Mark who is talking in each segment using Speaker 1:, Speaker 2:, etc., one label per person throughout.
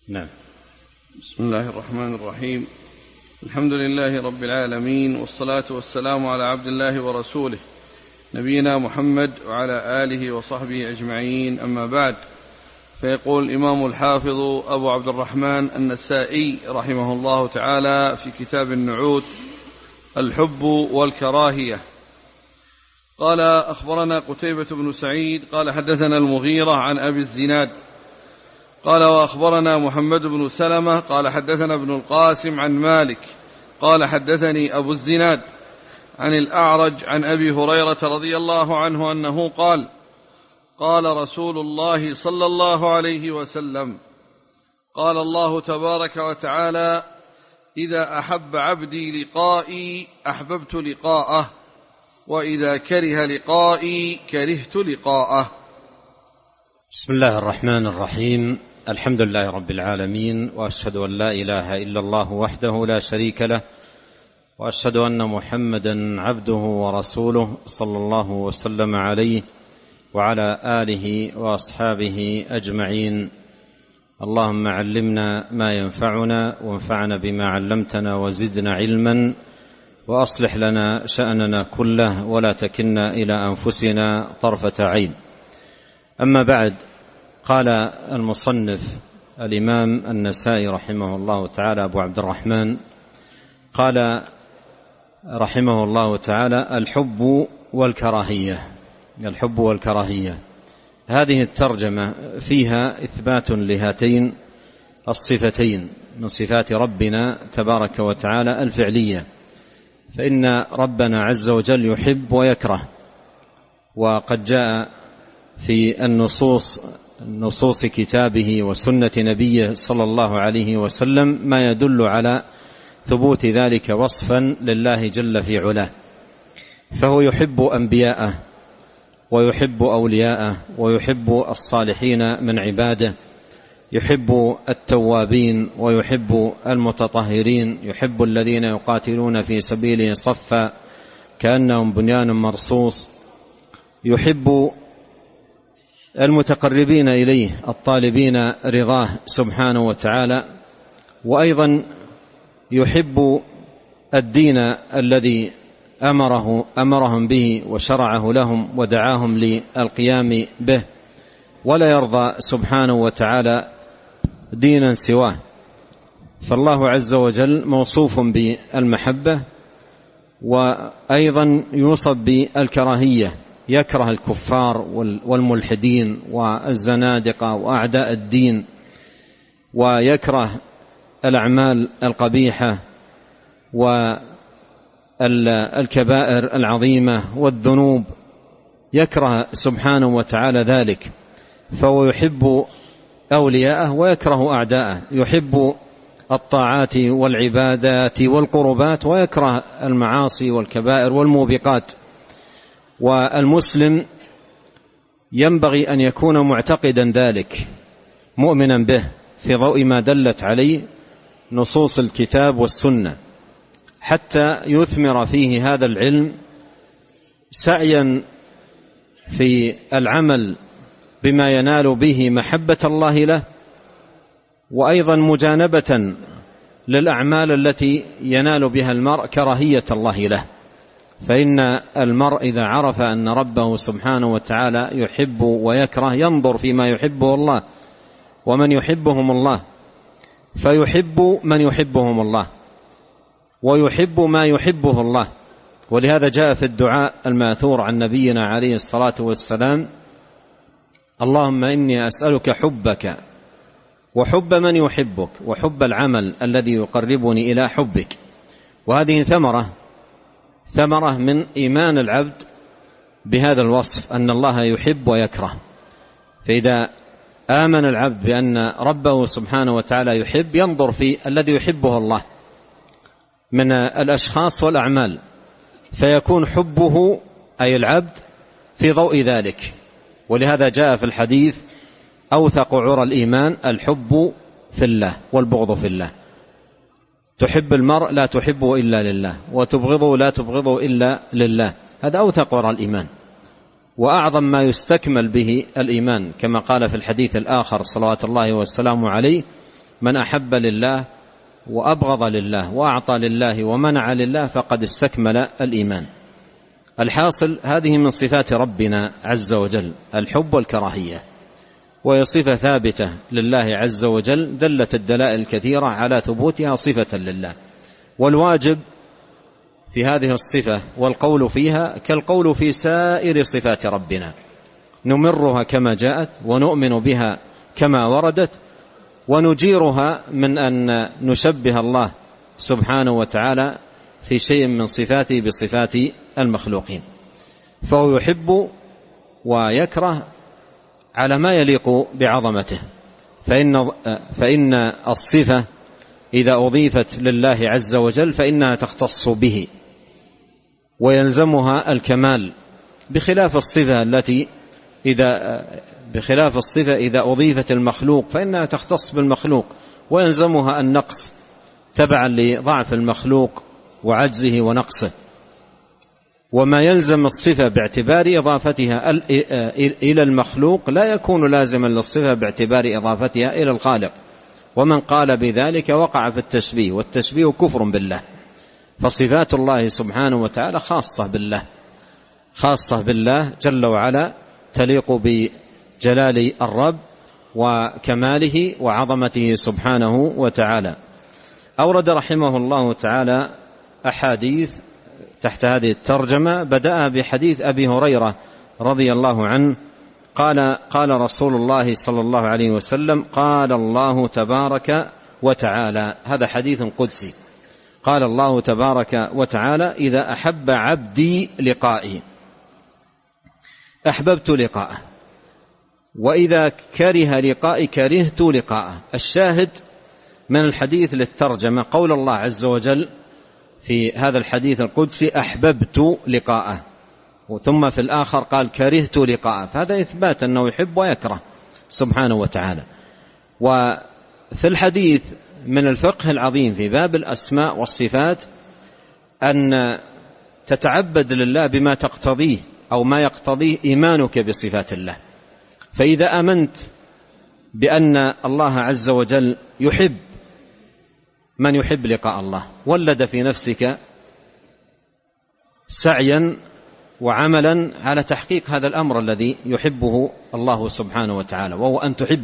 Speaker 1: نعم.
Speaker 2: بسم الله الرحمن الرحيم. الحمد لله رب العالمين، والصلاة والسلام على عبد الله ورسوله نبينا محمد وعلى آله وصحبه أجمعين، أما بعد. فيقول الإمام الحافظ أبو عبد الرحمن النسائي رحمه الله تعالى في كتاب النعوت: الحب والكراهية. قال: أخبرنا قتيبة بن سعيد قال حدثنا المغيرة عن أبي الزناد قال: وأخبرنا محمد بن سلمة قال حدثنا ابن القاسم عن مالك قال حدثني أبو الزناد عن الأعرج عن أبي هريرة رضي الله عنه أنه قال: قال رسول الله صلى الله عليه وسلم: قال الله تبارك وتعالى: إذا أحب عبدي لقائي أحببت لقاءه، وإذا كره لقائي كرهت لقاءه.
Speaker 1: بسم الله الرحمن الرحيم. الحمد لله رب العالمين، وأشهد أن لا إله إلا الله وحده لا شريك له، وأشهد أن محمدا عبده ورسوله صلى الله وسلم عليه وعلى آله وأصحابه أجمعين. اللهم علمنا ما ينفعنا، وانفعنا بما علمتنا، وزدنا علما، وأصلح لنا شأننا كله، ولا تكلنا إلى أنفسنا طرفة عين. أما بعد، قال المصنف الإمام النسائي رحمه الله تعالى أبو عبد الرحمن، قال رحمه الله تعالى: الحب والكراهية. الحب والكراهية، هذه الترجمة فيها إثبات لهاتين الصفتين من صفات ربنا تبارك وتعالى الفعلية، فإن ربنا عز وجل يحب ويكره، وقد جاء في النصوص كتابه وسنة نبيه صلى الله عليه وسلم ما يدل على ثبوت ذلك وصفا لله جل في علاه. فهو يحب أنبياءه، ويحب أولياءه، ويحب الصالحين من عباده، يحب التوابين، ويحب المتطهرين، يحب الذين يقاتلون في سبيله صفا كأنهم بنيان مرصوص، يحب المتقربين إليه الطالبين رضاه سبحانه وتعالى، وأيضا يحب الدين الذي أمرهم به وشرعه لهم ودعاهم للقيام به، ولا يرضى سبحانه وتعالى دينا سواه. فالله عز وجل موصوف بالمحبة، وأيضا يوصف بالكراهية، يكره الكفار والملحدين والزنادقة وأعداء الدين، ويكره الأعمال القبيحة والكبائر العظيمة والذنوب، يكره سبحانه وتعالى ذلك. فهو يحب أولياءه ويكره أعداءه، يحب الطاعات والعبادات والقربات، ويكره المعاصي والكبائر والموبقات. والمسلم ينبغي أن يكون معتقدا ذلك، مؤمنا به في ضوء ما دلت عليه نصوص الكتاب والسنة، حتى يثمر فيه هذا العلم سعيا في العمل بما ينال به محبة الله له، وأيضا مجانبة للأعمال التي ينال بها المرء كراهية الله له. فإن المرء إذا عرف أن ربه سبحانه وتعالى يحب ويكره ينظر فيما يحبه الله ومن يحبهم الله، فيحب من يحبهم الله، ويحب ما يحبه الله. ولهذا جاء في الدعاء الماثور عن نبينا عليه الصلاة والسلام: اللهم إني أسألك حبك وحب من يحبك، وحب العمل الذي يقربني إلى حبك. وهذه ثمرة من إيمان العبد بهذا الوصف، أن الله يحب ويكره. فإذا آمن العبد بأن ربه سبحانه وتعالى يحب، ينظر في الذي يحبه الله من الأشخاص والأعمال، فيكون حبه أي العبد في ضوء ذلك. ولهذا جاء في الحديث: أوثق عرى الإيمان الحب في الله والبغض في الله. تحب المرء لا تحبه إلا لله، وتبغضه لا تبغضه إلا لله. هذا أوثق عرى الإيمان، وأعظم ما يستكمل به الإيمان، كما قال في الحديث الآخر صلوات الله والسلام عليه: من أحب لله وأبغض لله وأعطى لله ومنع لله فقد استكمل الإيمان. الحاصل هذه من صفات ربنا عز وجل الحب والكراهية، وهي صفة ثابتة لله عز وجل، دلت الدلائل الكثيرة على ثبوتها صفة لله. والواجب في هذه الصفة والقول فيها كالقول في سائر صفات ربنا، نمرها كما جاءت ونؤمن بها كما وردت، ونجيرها من أن نشبه الله سبحانه وتعالى في شيء من صفاته بصفات المخلوقين. فهو يحب ويكره على ما يليق بعظمته، فإن الصفة إذا أضيفت لله عز وجل فإنها تختص به ويلزمها الكمال، بخلاف الصفة إذا أضيفت المخلوق فإنها تختص بالمخلوق ويلزمها النقص تبعا لضعف المخلوق وعجزه ونقصه. وما يلزم الصفة باعتبار إضافتها إلى المخلوق لا يكون لازما للصفة باعتبار إضافتها إلى الخالق، ومن قال بذلك وقع في التشبيه، والتشبيه كفر بالله. فصفات الله سبحانه وتعالى خاصة بالله جل وعلا، تليق بجلال الرب وكماله وعظمته سبحانه وتعالى. أورد رحمه الله تعالى أحاديث تحت هذه الترجمة، بدأ بحديث أبي هريرة رضي الله عنه قال رسول الله صلى الله عليه وسلم: قال الله تبارك وتعالى، هذا حديث قدسي، قال الله تبارك وتعالى: إذا أحب عبدي لقائي أحببت لقاءه، وإذا كره لقائي كرهت لقاءه. الشاهد من الحديث للترجمة قول الله عز وجل في هذا الحديث القدسي: أحببت لقاءه، ثم في الآخر قال كرهت لقاءه، فهذا إثبات أنه يحب ويكره سبحانه وتعالى. وفي الحديث من الفقه العظيم في باب الأسماء والصفات أن تتعبد لله بما تقتضيه أو ما يقتضيه إيمانك بصفات الله. فإذا آمنت بأن الله عز وجل يحب من يحب لقاء الله، ولد في نفسك سعيا وعملا على تحقيق هذا الأمر الذي يحبه الله سبحانه وتعالى، وهو أن تحب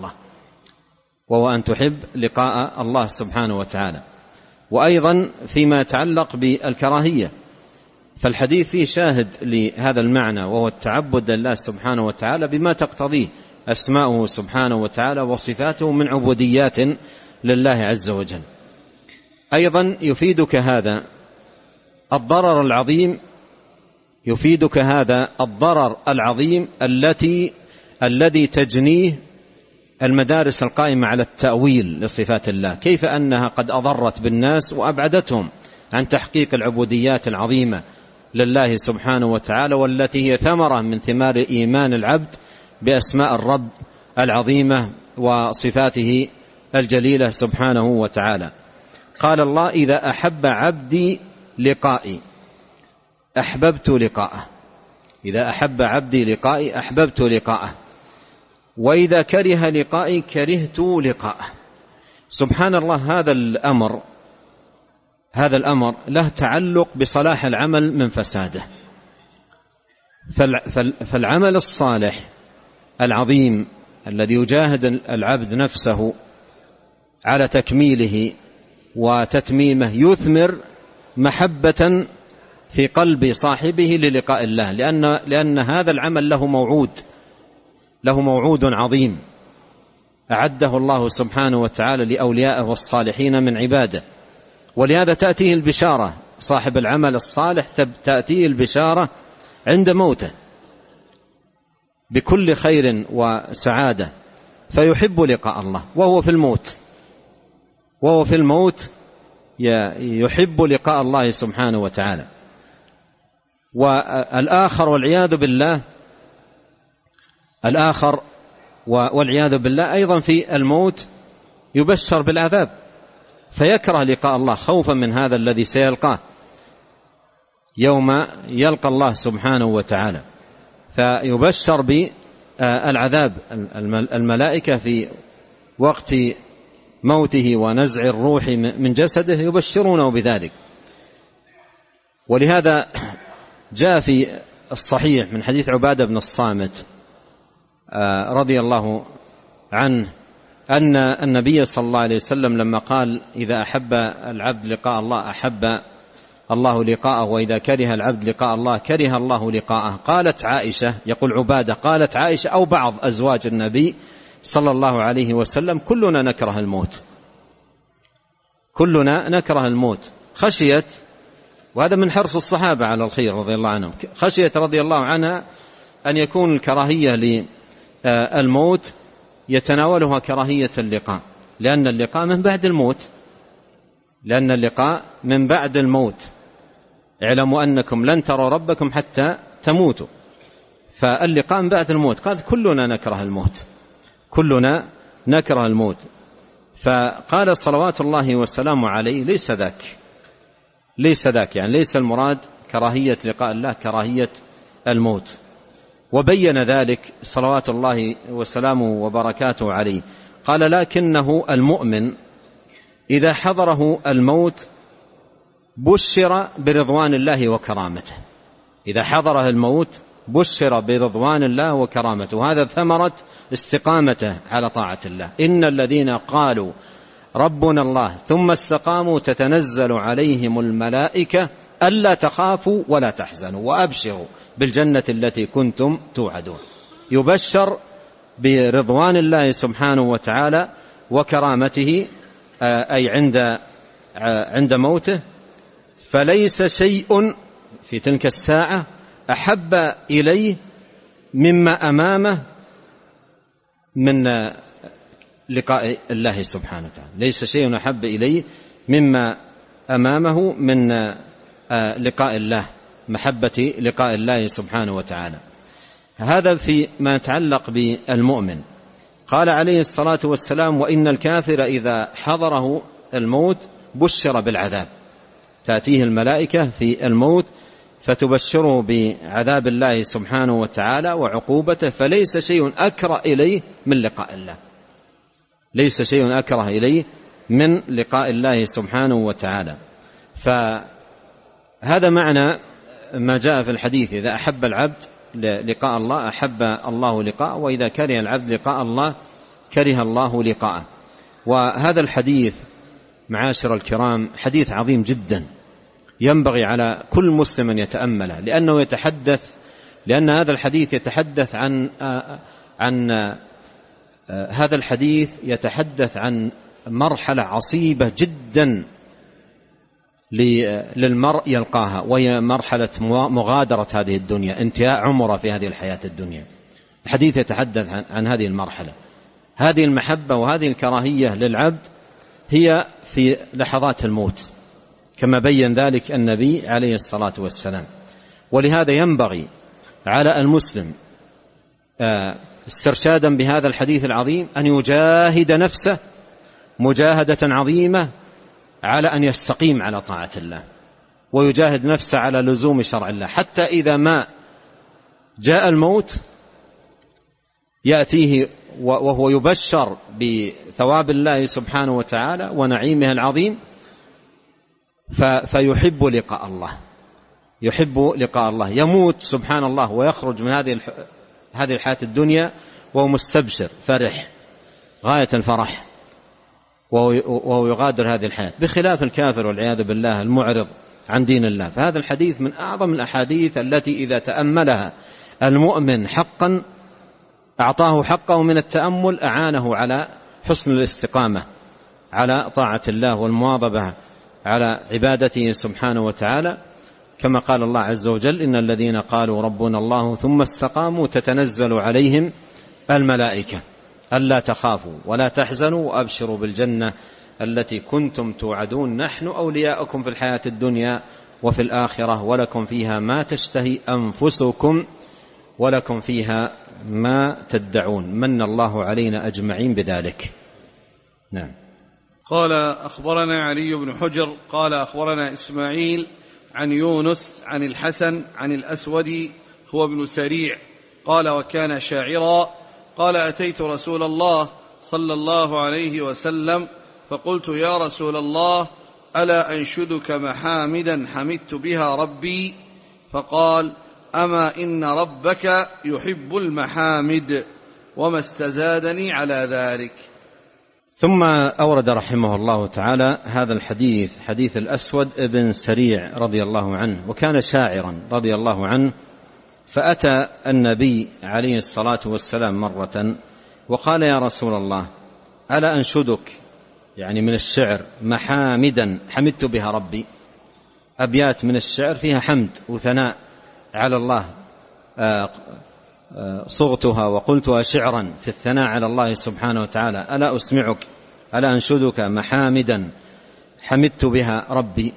Speaker 1: لقاء الله سبحانه وتعالى. وأيضا فيما يتعلق بالكراهية فالحديث فيه شاهد لهذا المعنى، وهو التعبد لله سبحانه وتعالى بما تقتضيه أسماؤه سبحانه وتعالى وصفاته من عبوديات لله عز وجل. أيضا يفيدك هذا الضرر العظيم الذي تجنيه المدارس القائمة على التأويل لصفات الله، كيف أنها قد أضرت بالناس وأبعدتهم عن تحقيق العبوديات العظيمة لله سبحانه وتعالى، والتي هي ثمرة من ثمار إيمان العبد بأسماء الرب العظيمة وصفاته الجليلة سبحانه وتعالى. قال الله: إذا أحب عبدي لقائي أحببت لقاءه، إذا أحب عبدي لقائي أحببت لقاءه، وإذا كره لقائي كرهت لقاءه. سبحان الله، هذا الأمر له تعلق بصلاح العمل من فساده. فالعمل الصالح العظيم الذي يجاهد العبد نفسه على تكميله وتتميمه يثمر محبة في قلب صاحبه للقاء الله، لأن هذا العمل له موعود عظيم أعده الله سبحانه وتعالى لأوليائه والصالحين من عباده. ولهذا تأتيه البشارة، صاحب العمل الصالح تأتيه البشارة عند موته بكل خير وسعادة، فيحب لقاء الله وهو في الموت يحب لقاء الله سبحانه وتعالى. والآخر والعياذ بالله أيضا في الموت يبشر بالعذاب، فيكره لقاء الله خوفا من هذا الذي سيلقاه يوم يلقى الله سبحانه وتعالى، فيبشر بالعذاب. الملائكة في وقت موته ونزع الروح من جسده يبشرونه بذلك. ولهذا جاء في الصحيح من حديث عبادة بن الصامت رضي الله عنه أن النبي صلى الله عليه وسلم لما قال إذا أحب العبد لقاء الله أحب الله لقاءه، وإذا كره العبد لقاء الله كره الله لقاءه، قالت عائشة، يقول عبادة، قالت عائشة أو بعض أزواج النبي صلى الله عليه وسلم كلنا نكره الموت، كلنا نكره الموت، خشيت، وهذا من حرص الصحابة على الخير رضي الله عنهم، خشيت رضي الله عنها أن يكون الكراهية للموت يتناولها كراهية اللقاء، لأن اللقاء من بعد الموت، لأن اللقاء من بعد الموت، اعلموا أنكم لن تروا ربكم حتى تموتوا، فاللقاء من بعد الموت. قالت كلنا نكره الموت، كلنا نكره الموت. فقال صلوات الله وسلامه عليه ليس ذاك، ليس ذاك، يعني ليس المراد كراهية لقاء الله كراهية الموت. وبين ذلك صلوات الله وسلامه وبركاته عليه، قال لكنه المؤمن إذا حضره الموت بشر برضوان الله وكرامته، إذا حضره الموت بشر برضوان الله وكرامته، هذا ثمرة استقامته على طاعة الله. إن الذين قالوا ربنا الله ثم استقاموا تتنزل عليهم الملائكة ألا تخافوا ولا تحزنوا وأبشروا بالجنة التي كنتم توعدون. يبشر برضوان الله سبحانه وتعالى وكرامته أي عند موته، فليس شيء في تلك الساعة أحب إليه مما أمامه من لقاء الله سبحانه وتعالى، ليس شيء أحب إليه مما أمامه من لقاء الله، محبة لقاء الله سبحانه وتعالى. هذا في ما يتعلق بالمؤمن. قال عليه الصلاة والسلام وإن الكافر إذا حضره الموت بشر بالعذاب، تأتيه الملائكة في الموت فتبشره بعذاب الله سبحانه وتعالى وعقوبته، فليس شيء أكره إليه من لقاء الله، ليس شيء أكره إليه من لقاء الله سبحانه وتعالى. فهذا معنى ما جاء في الحديث إذا أحب العبد لقاء الله أحب الله لقاءه، وإذا كره العبد لقاء الله كره الله لقاءه. وهذا الحديث معاشر الكرام حديث عظيم جدا، ينبغي على كل مسلم أن يتأمله، لأن هذا الحديث يتحدث هذا الحديث يتحدث عن مرحلة عصيبة جدا للمرء يلقاها، وهي مرحلة مغادرة هذه الدنيا، انتهاء عمره في هذه الحياة الدنيا. الحديث يتحدث عن هذه المرحلة، هذه المحبة وهذه الكراهية للعبد هي في لحظات الموت، كما بين ذلك النبي عليه الصلاة والسلام. ولهذا ينبغي على المسلم استرشادا بهذا الحديث العظيم أن يجاهد نفسه مجاهدة عظيمة على أن يستقيم على طاعة الله، ويجاهد نفسه على لزوم شرع الله، حتى إذا ما جاء الموت يأتيه وهو يبشر بثواب الله سبحانه وتعالى ونعيمه العظيم، فيحب لقاء الله، يحب لقاء الله، يموت سبحان الله ويخرج من هذه الحياة الدنيا وهو مستبشر فرح غاية الفرح، وهو يغادر هذه الحياة، بخلاف الكافر والعياذ بالله المعرض عن دين الله. فهذا الحديث من أعظم الأحاديث التي إذا تأملها المؤمن حقا أعطاه حقه من التأمل، أعانه على حسن الاستقامة على طاعة الله والمواظبة على عبادته سبحانه وتعالى، كما قال الله عز وجل إن الذين قالوا ربنا الله ثم استقاموا تتنزل عليهم الملائكة ألا تخافوا ولا تحزنوا وأبشروا بالجنة التي كنتم توعدون نحن أولياؤكم في الحياة الدنيا وفي الآخرة ولكم فيها ما تشتهي أنفسكم ولكم فيها ما تدعون من الله علينا أجمعين بذلك. نعم.
Speaker 2: قال أخبرنا علي بن حجر قال أخبرنا إسماعيل عن يونس عن الحسن عن الأسود هو ابن سريع قال وكان شاعرا قال أتيت رسول الله صلى الله عليه وسلم فقلت يا رسول الله ألا أنشدك محامدا حمدت بها ربي؟ فقال أما إن ربك يحب المحامد، وما استزادني على ذلك.
Speaker 1: ثم أورد رحمه الله تعالى هذا الحديث، حديث الأسود بن سريع رضي الله عنه، وكان شاعرا رضي الله عنه، فأتى النبي عليه الصلاة والسلام مرة وقال يا رسول الله ألا أنشدك، يعني من الشعر، محامدا حمدت بها ربي، أبيات من الشعر فيها حمد وثناء على الله، صغتها وقلتها شعرا في الثناء على الله سبحانه وتعالى، ألا أسمعك، ألا أنشدك محامدا حمدت بها ربي.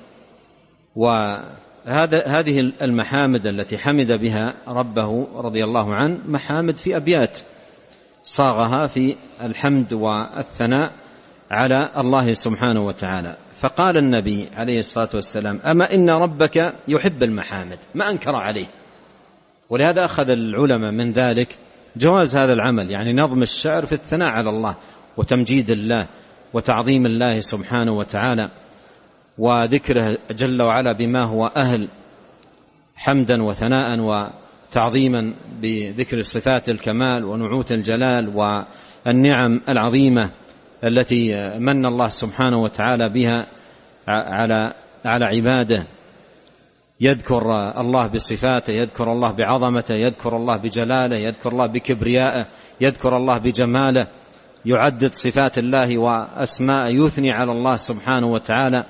Speaker 1: وهذه المحامد التي حمد بها ربه رضي الله عنه محامد في أبيات صاغها في الحمد والثناء على الله سبحانه وتعالى. فقال النبي عليه الصلاة والسلام أما إن ربك يحب المحامد، ما أنكر عليه. ولهذا أخذ العلماء من ذلك جواز هذا العمل، يعني نظم الشعر في الثناء على الله وتمجيد الله وتعظيم الله سبحانه وتعالى وذكره جل وعلا بما هو أهل، حمدا وثناء وتعظيما بذكر صفات الكمال ونعوت الجلال والنعم العظيمة التي من الله سبحانه وتعالى بها على عباده. يذكر الله بصفاته، يذكر الله بعظمته، يذكر الله بجلاله، يذكر الله بكبريائه، يذكر الله بجماله، يعدد صفات الله وأسماءه، يثني على الله سبحانه وتعالى.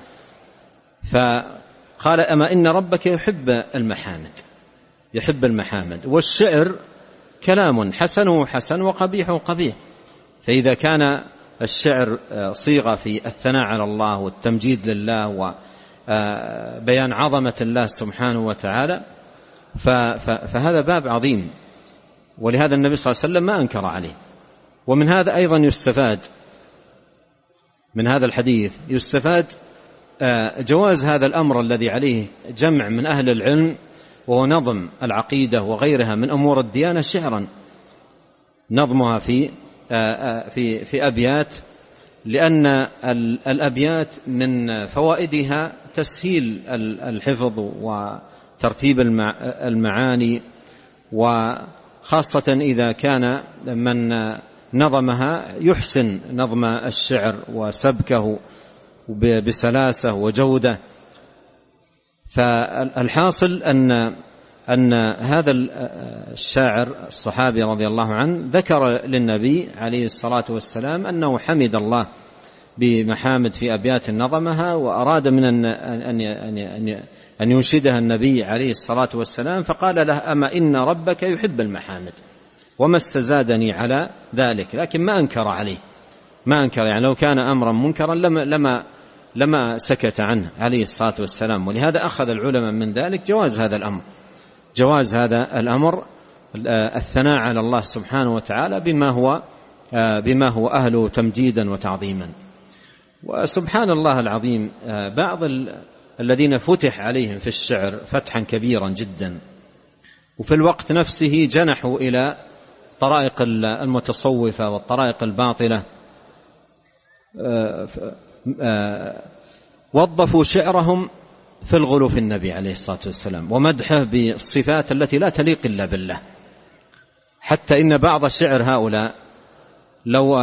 Speaker 1: فقال أما إن ربك يحب المحامد، يحب المحامد. والشعر كلام حسنه حسن وقبيحه قبيح، فإذا كان الشعر صيغة في الثناء على الله والتمجيد لله وبيان عظمة الله سبحانه وتعالى فهذا باب عظيم، ولهذا النبي صلى الله عليه وسلم ما أنكر عليه. ومن هذا أيضا يستفاد، من هذا الحديث يستفاد جواز هذا الأمر الذي عليه جمع من أهل العلم، وهو نظم العقيدة وغيرها من أمور الديانة شعرا، نظمها في أبيات، لأن الأبيات من فوائدها تسهيل الحفظ وترتيب المعاني، وخاصة إذا كان من نظمها يحسن نظم الشعر وسبكه بسلاسة وجودة. فالحاصل أن هذا الشاعر الصحابي رضي الله عنه ذكر للنبي عليه الصلاة والسلام أنه حمد الله بمحامد في أبيات نظمها، وأراد من أن ينشدها النبي عليه الصلاة والسلام، فقال له أما إن ربك يحب المحامد، وما استزادني على ذلك. لكن ما أنكر عليه، ما أنكر، يعني لو كان أمرا منكرا لما سكت عنه عليه الصلاة والسلام. ولهذا أخذ العلماء من ذلك جواز هذا الأمر، جواز هذا الأمر، الثناء على الله سبحانه وتعالى بما هو أهله تمجيدا وتعظيما. وسبحان الله العظيم، بعض الذين فتح عليهم في الشعر فتحا كبيرا جدا، وفي الوقت نفسه جنحوا إلى طرائق المتصوفة والطرائق الباطلة، وظفوا شعرهم في الغلو في النبي عليه الصلاة والسلام ومدحه بالصفات التي لا تليق إلا بالله، حتى إن بعض شعر هؤلاء لو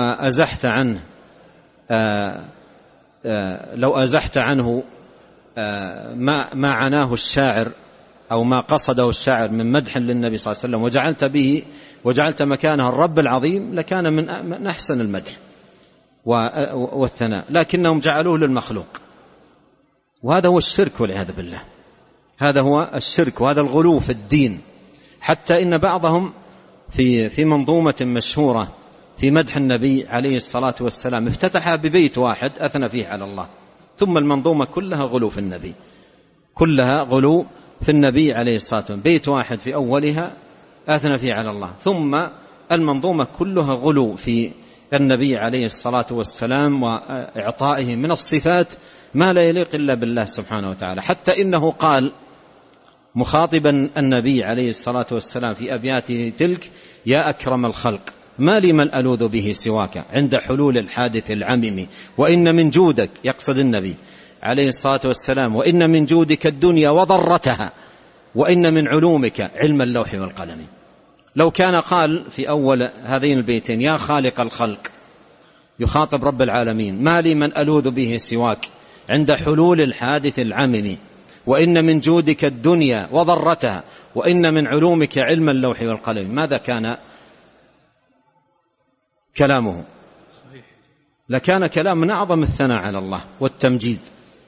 Speaker 1: أزحت عنه ما عناه الشاعر أو ما قصده الشاعر من مدح للنبي صلى الله عليه وسلم وجعلت مكانه الرب العظيم، لكان من أحسن المدح والثناء، لكنهم جعلوه للمخلوق، وهذا هو الشرك والعياذ بالله، هذا هو الشرك وهذا الغلو في الدين. حتى إن بعضهم في منظومة مشهورة في مدح النبي عليه الصلاة والسلام افتتحها ببيت واحد أثنى فيه على الله، ثم المنظومة كلها غلو في النبي، كلها غلو في النبي عليه الصلاة والسلام، بيت واحد في أولها أثنى فيه على الله، ثم المنظومة كلها غلو في النبي عليه الصلاة والسلام وإعطائه من الصفات ما لا يليق إلا بالله سبحانه وتعالى. حتى إنه قال مخاطبا النبي عليه الصلاة والسلام في أبياته تلك: يا أكرم الخلق ما لي من ألوذ به سواك عند حلول الحادث العمم، وإن من جودك، يقصد النبي عليه الصلاة والسلام، وإن من جودك الدنيا وضرتها، وإن من علومك علم اللوح والقلم. لو كان قال في أول هذين البيتين يا خالق الخلق، يخاطب رب العالمين، ما لي من ألوذ به سواك عند حلول الحادث العمم، وإن من جودك الدنيا وضرتها، وإن من علومك علم اللوح والقلم، ماذا كان كلامه؟ لكان كلام من أعظم الثناء على الله والتمجيد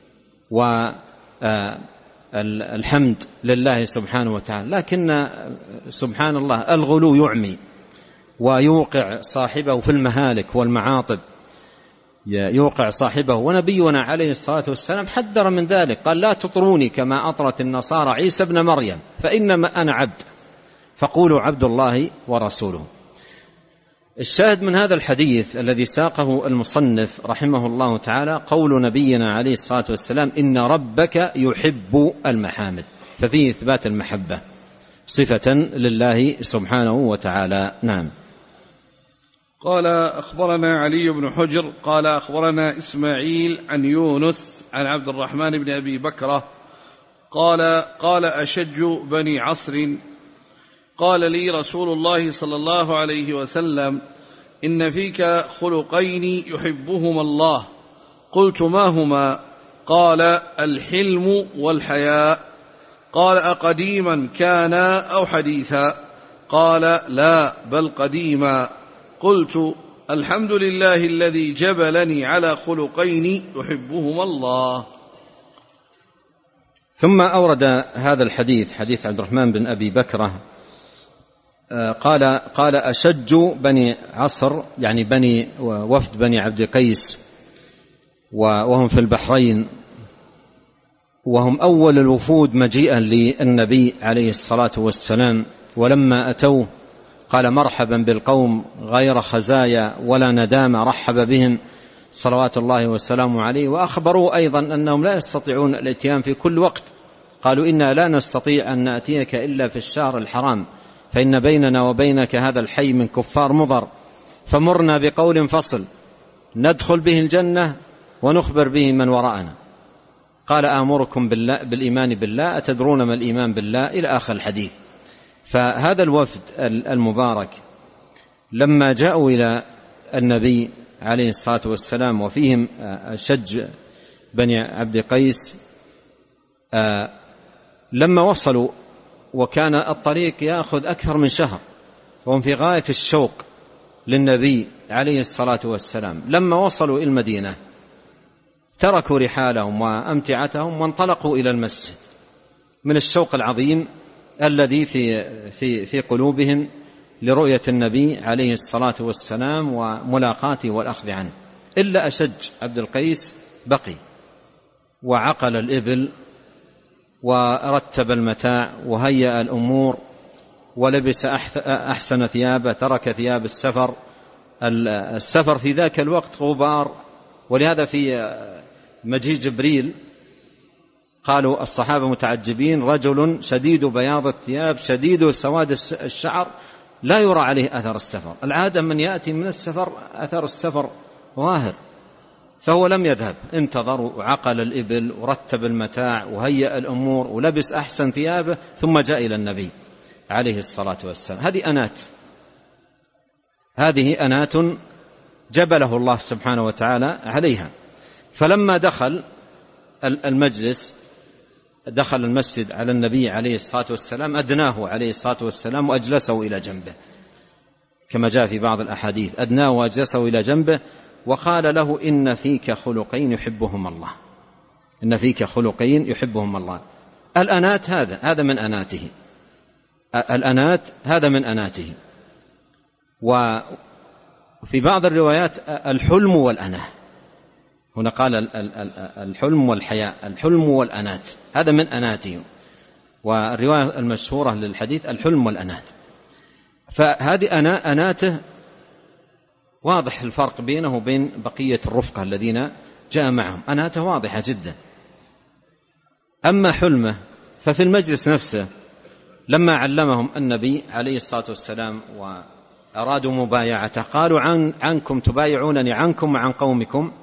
Speaker 1: والحمد لله سبحانه وتعالى. لكن سبحان الله الغلو يعمي ويوقع صاحبه في المهالك والمعاطب، يوقع صاحبه. ونبينا عليه الصلاة والسلام حذر من ذلك، قال لا تطروني كما أطرت النصارى عيسى ابن مريم، فإنما أنا عبد فقولوا عبد الله ورسوله. الشاهد من هذا الحديث الذي ساقه المصنف رحمه الله تعالى قول نبينا عليه الصلاة والسلام إن ربك يحب المحامد، ففيه إثبات المحبة صفة لله سبحانه وتعالى. نعم.
Speaker 2: قال أخبرنا علي بن حجر قال أخبرنا إسماعيل عن يونس عن عبد الرحمن بن أبي بكرة قال أشج بني عصر قال لي رسول الله صلى الله عليه وسلم إن فيك خلقين يحبهما الله. قلت ما هما؟ قال الحلم والحياء. قال أقديما كان أو حديثا؟ قال لا بل قديما. قلت الحمد لله الذي جبلني على خلقين يحبهما الله.
Speaker 1: ثم أورد هذا الحديث، حديث عبد الرحمن بن أبي بكرة، قال أشج بني عصر، يعني وفد بني عبد قيس، وهم في البحرين، وهم أول الوفود مجيئا للنبي عليه الصلاة والسلام. ولما أتوه قال مرحبا بالقوم غير خزايا ولا ندامة، رحب بهم صلوات الله وسلامه عليه. وأخبروا أيضا أنهم لا يستطيعون الاتيان في كل وقت، قالوا إنا لا نستطيع أن نأتيك إلا في الشهر الحرام، فإن بيننا وبينك هذا الحي من كفار مضر، فمرنا بقول فصل ندخل به الجنة ونخبر به من وراءنا. قال آمركم بالإيمان بالله، أتدرون ما الإيمان بالله؟ إلى آخر الحديث. فهذا الوفد المبارك لما جاءوا إلى النبي عليه الصلاة والسلام وفيهم أشج بني عبد قيس، لما وصلوا وكان الطريق يأخذ أكثر من شهر وهم في غاية الشوق للنبي عليه الصلاة والسلام، لما وصلوا إلى المدينة تركوا رحالهم وأمتعتهم وانطلقوا إلى المسجد من الشوق العظيم الذي في قلوبهم لرؤية النبي عليه الصلاة والسلام وملاقاته والأخذ عنه. إلا أشج عبد القيس بقي وعقل الإبل ورتب المتاع وهيأ الأمور ولبس أحسن ثيابه، ترك ثياب السفر. السفر في ذاك الوقت غبار، ولهذا في مجيء جبريل قالوا الصحابة متعجبين رجل شديد بياض الثياب شديد سواد الشعر لا يرى عليه أثر السفر. العادة من يأتي من السفر أثر السفر ظاهر، فهو لم يذهب، انتظر وعقل الإبل ورتب المتاع وهيأ الأمور ولبس أحسن ثيابه ثم جاء إلى النبي عليه الصلاة والسلام. هذه أنات جبله الله سبحانه وتعالى عليها. فلما دخل المجلس، دخل المسجد على النبي عليه الصلاة والسلام، أدناه عليه الصلاة والسلام وأجلسه إلى جنبه كما جاء في بعض الأحاديث، أدناه وأجلسه إلى جنبه وقال له إن فيك خلقين يحبهم الله، إن فيك خلقين يحبهم الله. الأنات هذا من أناته، الأنات هذا من أناته. وفي بعض الروايات الحلم والأناه، هنا قال الحلم والحياء، الحلم والأنات هذا من أناته. والرواية المشهورة للحديث الحلم والأنات. فهذه أناته واضح الفرق بينه وبين بقية الرفقة الذين جاء معهم، أناته واضحة جدا. أما حلمه ففي المجلس نفسه لما علمهم النبي عليه الصلاة والسلام أرادوا مبايعته قالوا عنكم تبايعونني عنكم وعن قومكم؟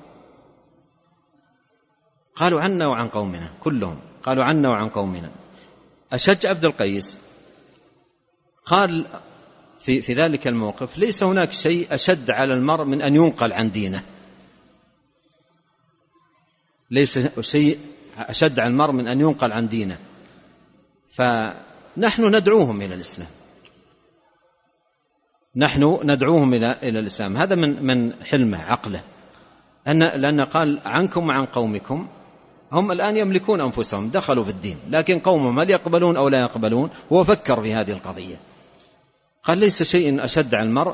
Speaker 1: قالوا عنا وعن قومنا، كلهم قالوا عنا وعن قومنا. أشج عبد القيس قال في ذلك الموقف: ليس هناك شيء أشد على المرء من أن ينقل عن دينه، ليس شيء أشد على المرء من أن ينقل عن دينه، فنحن ندعوهم إلى الإسلام، نحن ندعوهم إلى الإسلام. هذا من حلمه عقله، لأن قال عنكم وعن قومكم، هم الآن يملكون أنفسهم، دخلوا في الدين، لكن قومهم هل يقبلون أو لا يقبلون؟ هو فكر في هذه القضية، قال ليس شيء أشد على المرء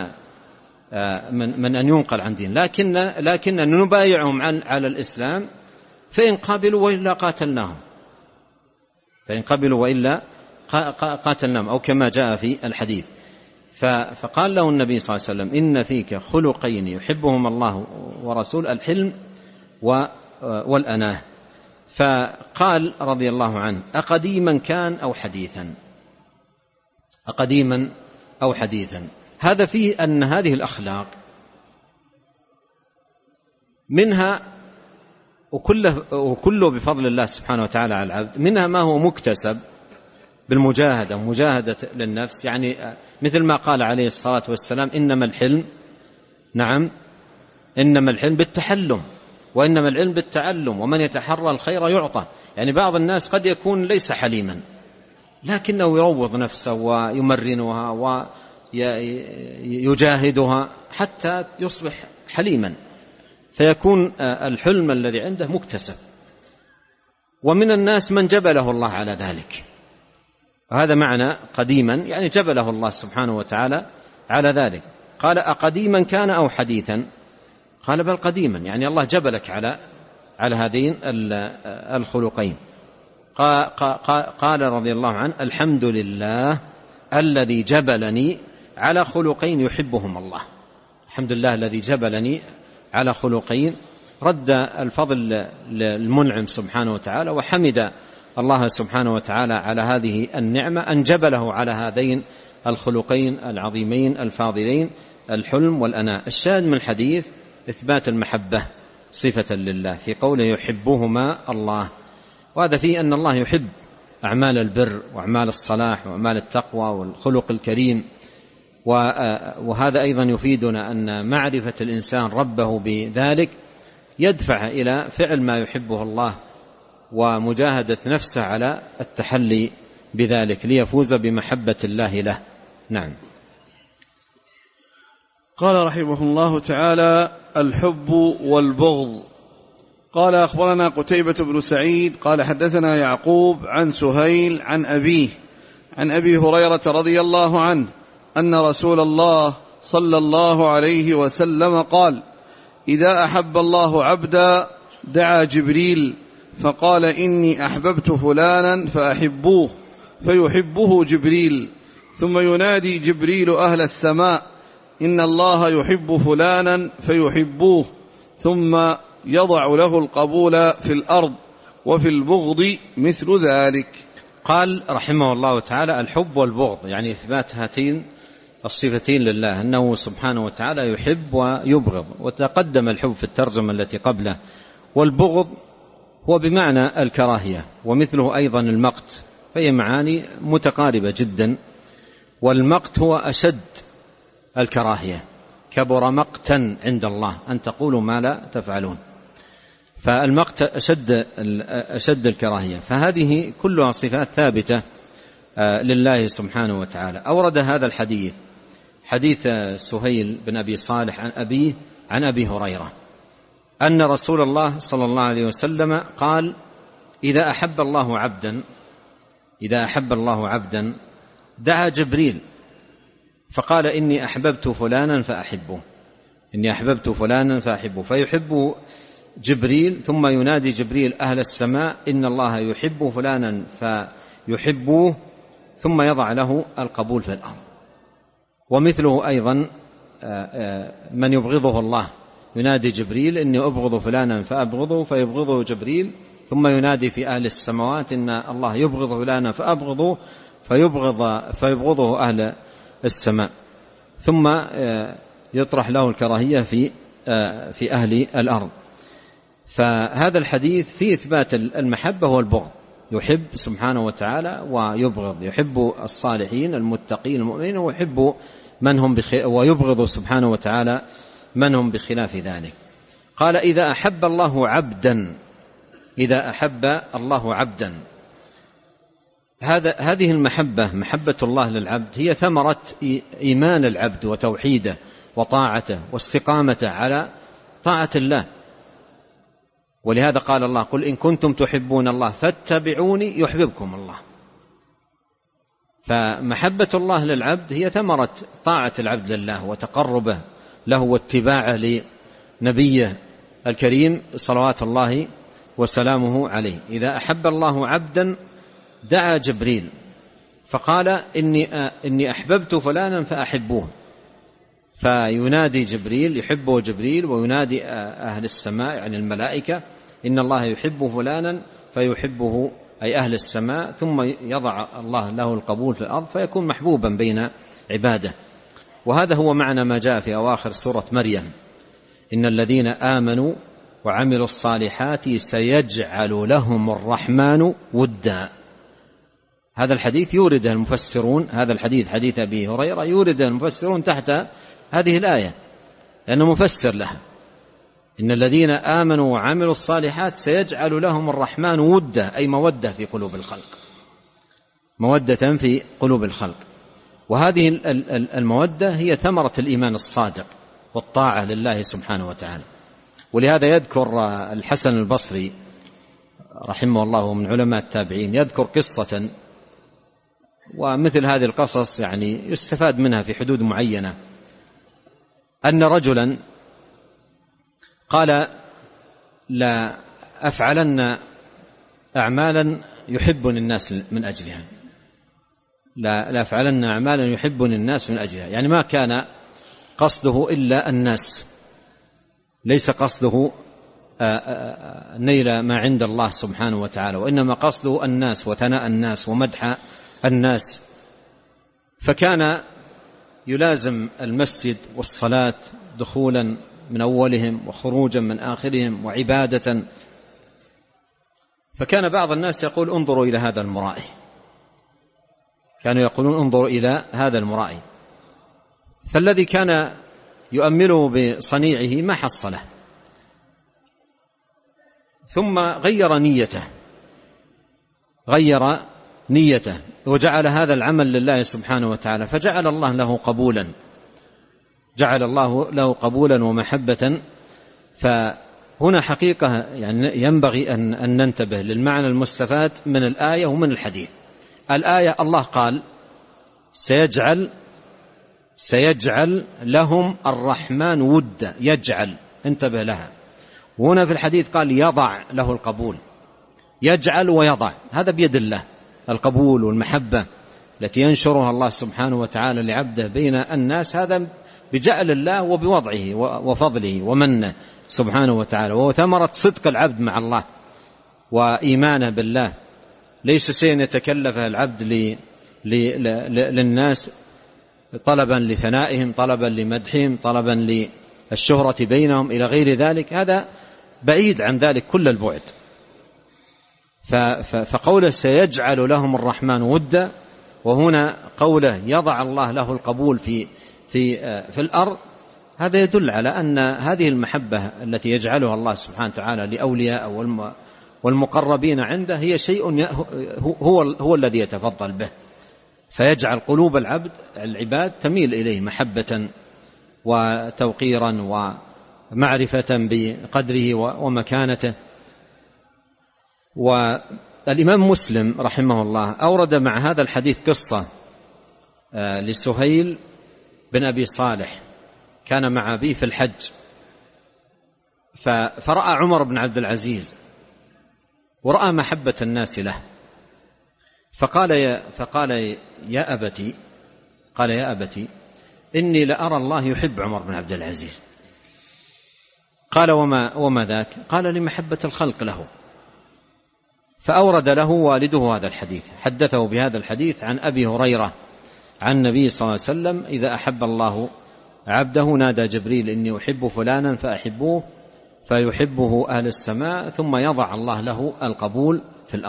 Speaker 1: من أن ينقل عن دين، لكن نبايعهم على الإسلام، فإن قبلوا وإلا قاتلناهم، فإن قبلوا وإلا قاتلناهم، أو كما جاء في الحديث. فقال له النبي صلى الله عليه وسلم: إن فيك خلقين يحبهم الله ورسول: الحلم والأناه. فقال رضي الله عنه: أقديما كان أو حديثا؟ أقديما أو حديثا. هذا فيه أن هذه الأخلاق منها وكله بفضل الله سبحانه وتعالى على العبد، منها ما هو مكتسب بالمجاهدة، مجاهدة للنفس، يعني مثل ما قال عليه الصلاة والسلام: إنما الحلم، نعم، إنما الحلم بالتحلم، وإنما العلم بالتعلم، ومن يتحرى الخير يعطى. يعني بعض الناس قد يكون ليس حليما، لكنه يروض نفسه ويمرنها ويجاهدها حتى يصبح حليما، فيكون الحلم الذي عنده مكتسب. ومن الناس من جبله الله على ذلك، وهذا معنى قديما، يعني جبله الله سبحانه وتعالى على ذلك. قال: أقديما كان أو حديثا؟ قال: بل قديما، يعني الله جبلك على هذين الخلقين. قال رضي الله عنه: الحمد لله الذي جبلني على خلقين يحبهم الله. الحمد لله الذي جبلني على خلقين، رد الفضل للمنعم سبحانه وتعالى، وحمد الله سبحانه وتعالى على هذه النعمة أن جبله على هذين الخلقين العظيمين الفاضلين، الحلم والأناء. الشاهد من الحديث إثبات المحبة صفة لله في قوله: يحبهما الله، وهذا فيه أن الله يحب أعمال البر وأعمال الصلاح وأعمال التقوى والخلق الكريم. وهذا أيضا يفيدنا أن معرفة الإنسان ربه بذلك يدفع إلى فعل ما يحبه الله، ومجاهدة نفسه على التحلي بذلك ليفوز بمحبة الله له. نعم.
Speaker 2: قال رحمه الله تعالى: الحب والبغض. قال: أخبرنا قتيبة بن سعيد قال: حدثنا يعقوب عن سهيل عن أبيه عن أبي هريرة رضي الله عنه أن رسول الله صلى الله عليه وسلم قال: إذا أحب الله عبدا دعا جبريل فقال: إني أحببت فلانا فأحبوه، فيحبه جبريل، ثم ينادي جبريل أهل السماء: إن الله يحب فلانا فيحبوه، ثم يضع له القبول في الأرض، وفي البغض مثل ذلك.
Speaker 1: قال رحمه الله تعالى: الحب والبغض، يعني إثبات هاتين الصفتين لله، أنه سبحانه وتعالى يحب ويبغض. وتقدم الحب في الترجمة التي قبله. والبغض هو بمعنى الكراهية، ومثله أيضا المقت، فهي معاني متقاربة جدا. والمقت هو أشد الكراهية، كبر مقتا عند الله أن تقولوا ما لا تفعلون، فالمقت أشد الكراهية. فهذه كلها صفات ثابتة لله سبحانه وتعالى. أورد هذا الحديث حديث سهيل بن أبي صالح عن أبيه عن أبي هريرة أن رسول الله صلى الله عليه وسلم قال: إذا أحب الله عبدا دعا جبريل فقال: إني أحببت فلانا فأحبه، فيحبه جبريل، ثم ينادي جبريل أهل السماء: إن الله يحب فلانا فيحبوه، ثم يضع له القبول في الأرض. ومثله أيضا من يبغضه الله، ينادي جبريل: إني أبغض فلانا فأبغضه، فيبغضه جبريل، ثم ينادي في أهل السماوات: إن الله يبغض فلانا فأبغضه، فيبغضه أهل السماء. ثم يطرح له الكراهية في أهل الأرض. فهذا الحديث فيه إثبات المحبة والبغض، يحب سبحانه وتعالى ويبغض، يحب الصالحين المتقين المؤمنين ويبغض سبحانه وتعالى من هم بخلاف ذلك. قال إذا أحب الله عبدا، هذه المحبة، محبة الله للعبد، هي ثمرة إيمان العبد وتوحيده وطاعته واستقامته على طاعة الله. ولهذا قال الله: قل إن كنتم تحبون الله فاتبعوني يحببكم الله. فمحبة الله للعبد هي ثمرة طاعة العبد لله وتقربه له واتباعه لنبيه الكريم صلوات الله وسلامه عليه. إذا أحب الله عبدا دعا جبريل فقال: إني أحببت فلانا فأحبوه، فينادي جبريل، يحبه جبريل، وينادي أهل السماء يعني الملائكة: إن الله يحب فلانا فيحبه أي أهل السماء، ثم يضع الله له القبول في الأرض فيكون محبوبا بين عباده. وهذا هو معنى ما جاء في أواخر سورة مريم: إن الذين آمنوا وعملوا الصالحات سيجعل لهم الرحمن ودا. هذا الحديث يورده المفسرون، هذا الحديث حديث أبي هريرة يورده المفسرون تحت هذه الآية لأنه مفسر لها: إن الذين آمنوا وعملوا الصالحات سيجعل لهم الرحمن ودا، أي مودة في قلوب الخلق، مودة في قلوب الخلق. وهذه المودة هي ثمرة الإيمان الصادق والطاعة لله سبحانه وتعالى. ولهذا يذكر الحسن البصري رحمه الله من علماء التابعين، يذكر قصة، ومثل هذه القصص يعني يستفاد منها في حدود معينة، أن رجلا قال: لا أفعلن أعمالا يحبني الناس من أجلها، لا أفعلن أعمالا يحبني الناس من أجلها، يعني ما كان قصده إلا الناس، ليس قصده نيل ما عند الله سبحانه وتعالى، وإنما قصده الناس وثناء الناس ومدح الناس. فكان يلازم المسجد والصلاة دخولا من أولهم وخروجا من آخرهم وعبادة. فكان بعض الناس يقول: انظروا إلى هذا المرائي، كانوا يقولون: انظروا إلى هذا المرائي. فالذي كان يؤمله بصنيعه ما حصله، ثم غير نيته وجعل هذا العمل لله سبحانه وتعالى، فجعل الله له قبولا ومحبة. فهنا حقيقة يعني ينبغي أن ننتبه للمعنى المستفاد من الآية ومن الحديث. الآية الله قال: سيجعل لهم الرحمن ودا، يجعل، انتبه لها. وهنا في الحديث قال: يضع له القبول، يجعل ويضع، هذا بيد الله، القبول والمحبة التي ينشرها الله سبحانه وتعالى لعبده بين الناس، هذا بجعل الله وبوضعه وفضله ومنه سبحانه وتعالى، وهو ثمرة صدق العبد مع الله وإيمانه بالله، ليس شيء يتكلفه العبد للناس طلبا لثنائهم، طلبا لمدحهم، طلبا للشهرة بينهم إلى غير ذلك، هذا بعيد عن ذلك كل البعد. فقوله سيجعل لهم الرحمن ودا، وهنا قوله يضع الله له القبول في الأرض، هذا يدل على أن هذه المحبة التي يجعلها الله سبحانه وتعالى لأولياء والمقربين عنده هي شيء هو الذي يتفضل به، فيجعل قلوب العباد تميل إليه محبة وتوقيرا ومعرفة بقدره ومكانته. والإمام مسلم رحمه الله أورد مع هذا الحديث قصة لسهيل بن أبي صالح، كان مع أبيه في الحج، فرأى عمر بن عبد العزيز ورأى محبة الناس له، فقال يا أبتي إني لأرى الله يحب عمر بن عبد العزيز. قال وما ذاك؟ قال لمحبة الخلق له. فأورد له والده هذا الحديث، حدثه بهذا الحديث عن أبي هريرة عن النبي صلى الله عليه وسلم: إذا أحب الله عبده نادى جبريل: إني أحب فلانا فأحبوه، فيحبه أهل السماء، ثم يضع الله له القبول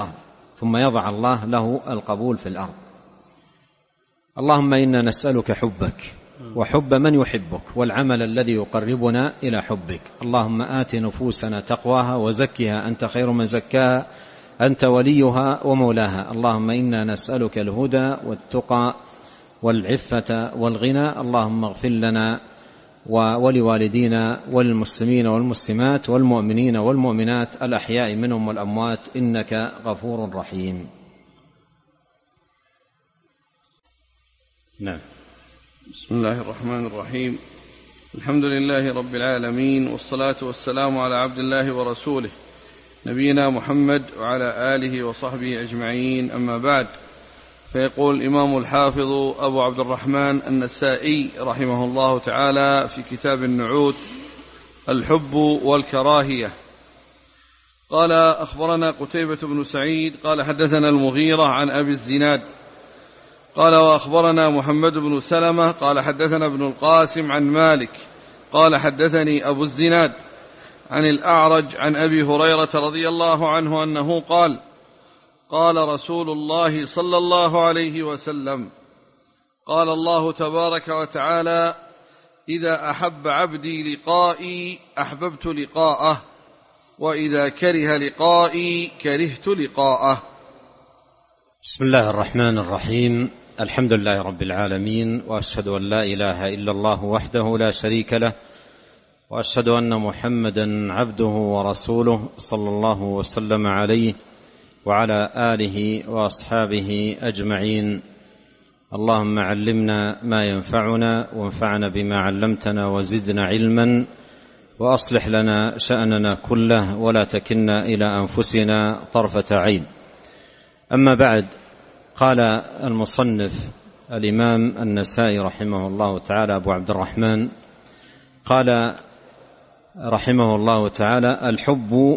Speaker 1: في الأرض. اللهم إنا نسألك حبك وحب من يحبك والعمل الذي يقربنا إلى حبك. اللهم آت نفوسنا تقواها وزكها أنت خير من زكاها أنت وليها ومولاها. اللهم إنا نسألك الهدى والتقى والعفة والغنى. اللهم اغفر لنا ولوالدينا والمسلمين والمسلمات والمؤمنين والمؤمنات الأحياء منهم والأموات إنك غفور رحيم. نعم.
Speaker 2: بسم الله الرحمن الرحيم. الحمد لله رب العالمين، والصلاة والسلام على عبد الله ورسوله نبينا محمد وعلى آله وصحبه أجمعين، أما بعد. فيقول الإمام الحافظ أبو عبد الرحمن النسائي رحمه الله تعالى في كتاب النعوت: الحب والكراهية. قال: أخبرنا قتيبة بن سعيد قال حدثنا المغيرة عن أبي الزناد قال: وأخبرنا محمد بن سلمة قال حدثنا ابن القاسم عن مالك قال حدثني أبو الزناد عن الأعرج عن أبي هريرة رضي الله عنه أنه قال: قال رسول الله صلى الله عليه وسلم: قال الله تبارك وتعالى: إذا أحب عبدي لقائي أحببت لقاءه، وإذا كره لقائي كرهت لقاءه.
Speaker 1: بسم الله الرحمن الرحيم. الحمد لله رب العالمين، وأشهد أن لا إله إلا الله وحده لا شريك له، وأشهد أن محمدا عبده ورسوله صلى الله وسلم عليه وعلى آله وأصحابه أجمعين. اللهم علمنا ما ينفعنا وانفعنا بما علمتنا وزدنا علما، وأصلح لنا شأننا كله ولا تكلنا إلى أنفسنا طرفة عين. أما بعد، قال المصنف الإمام النسائي رحمه الله تعالى أبو عبد الرحمن قال رحمه الله تعالى: الحب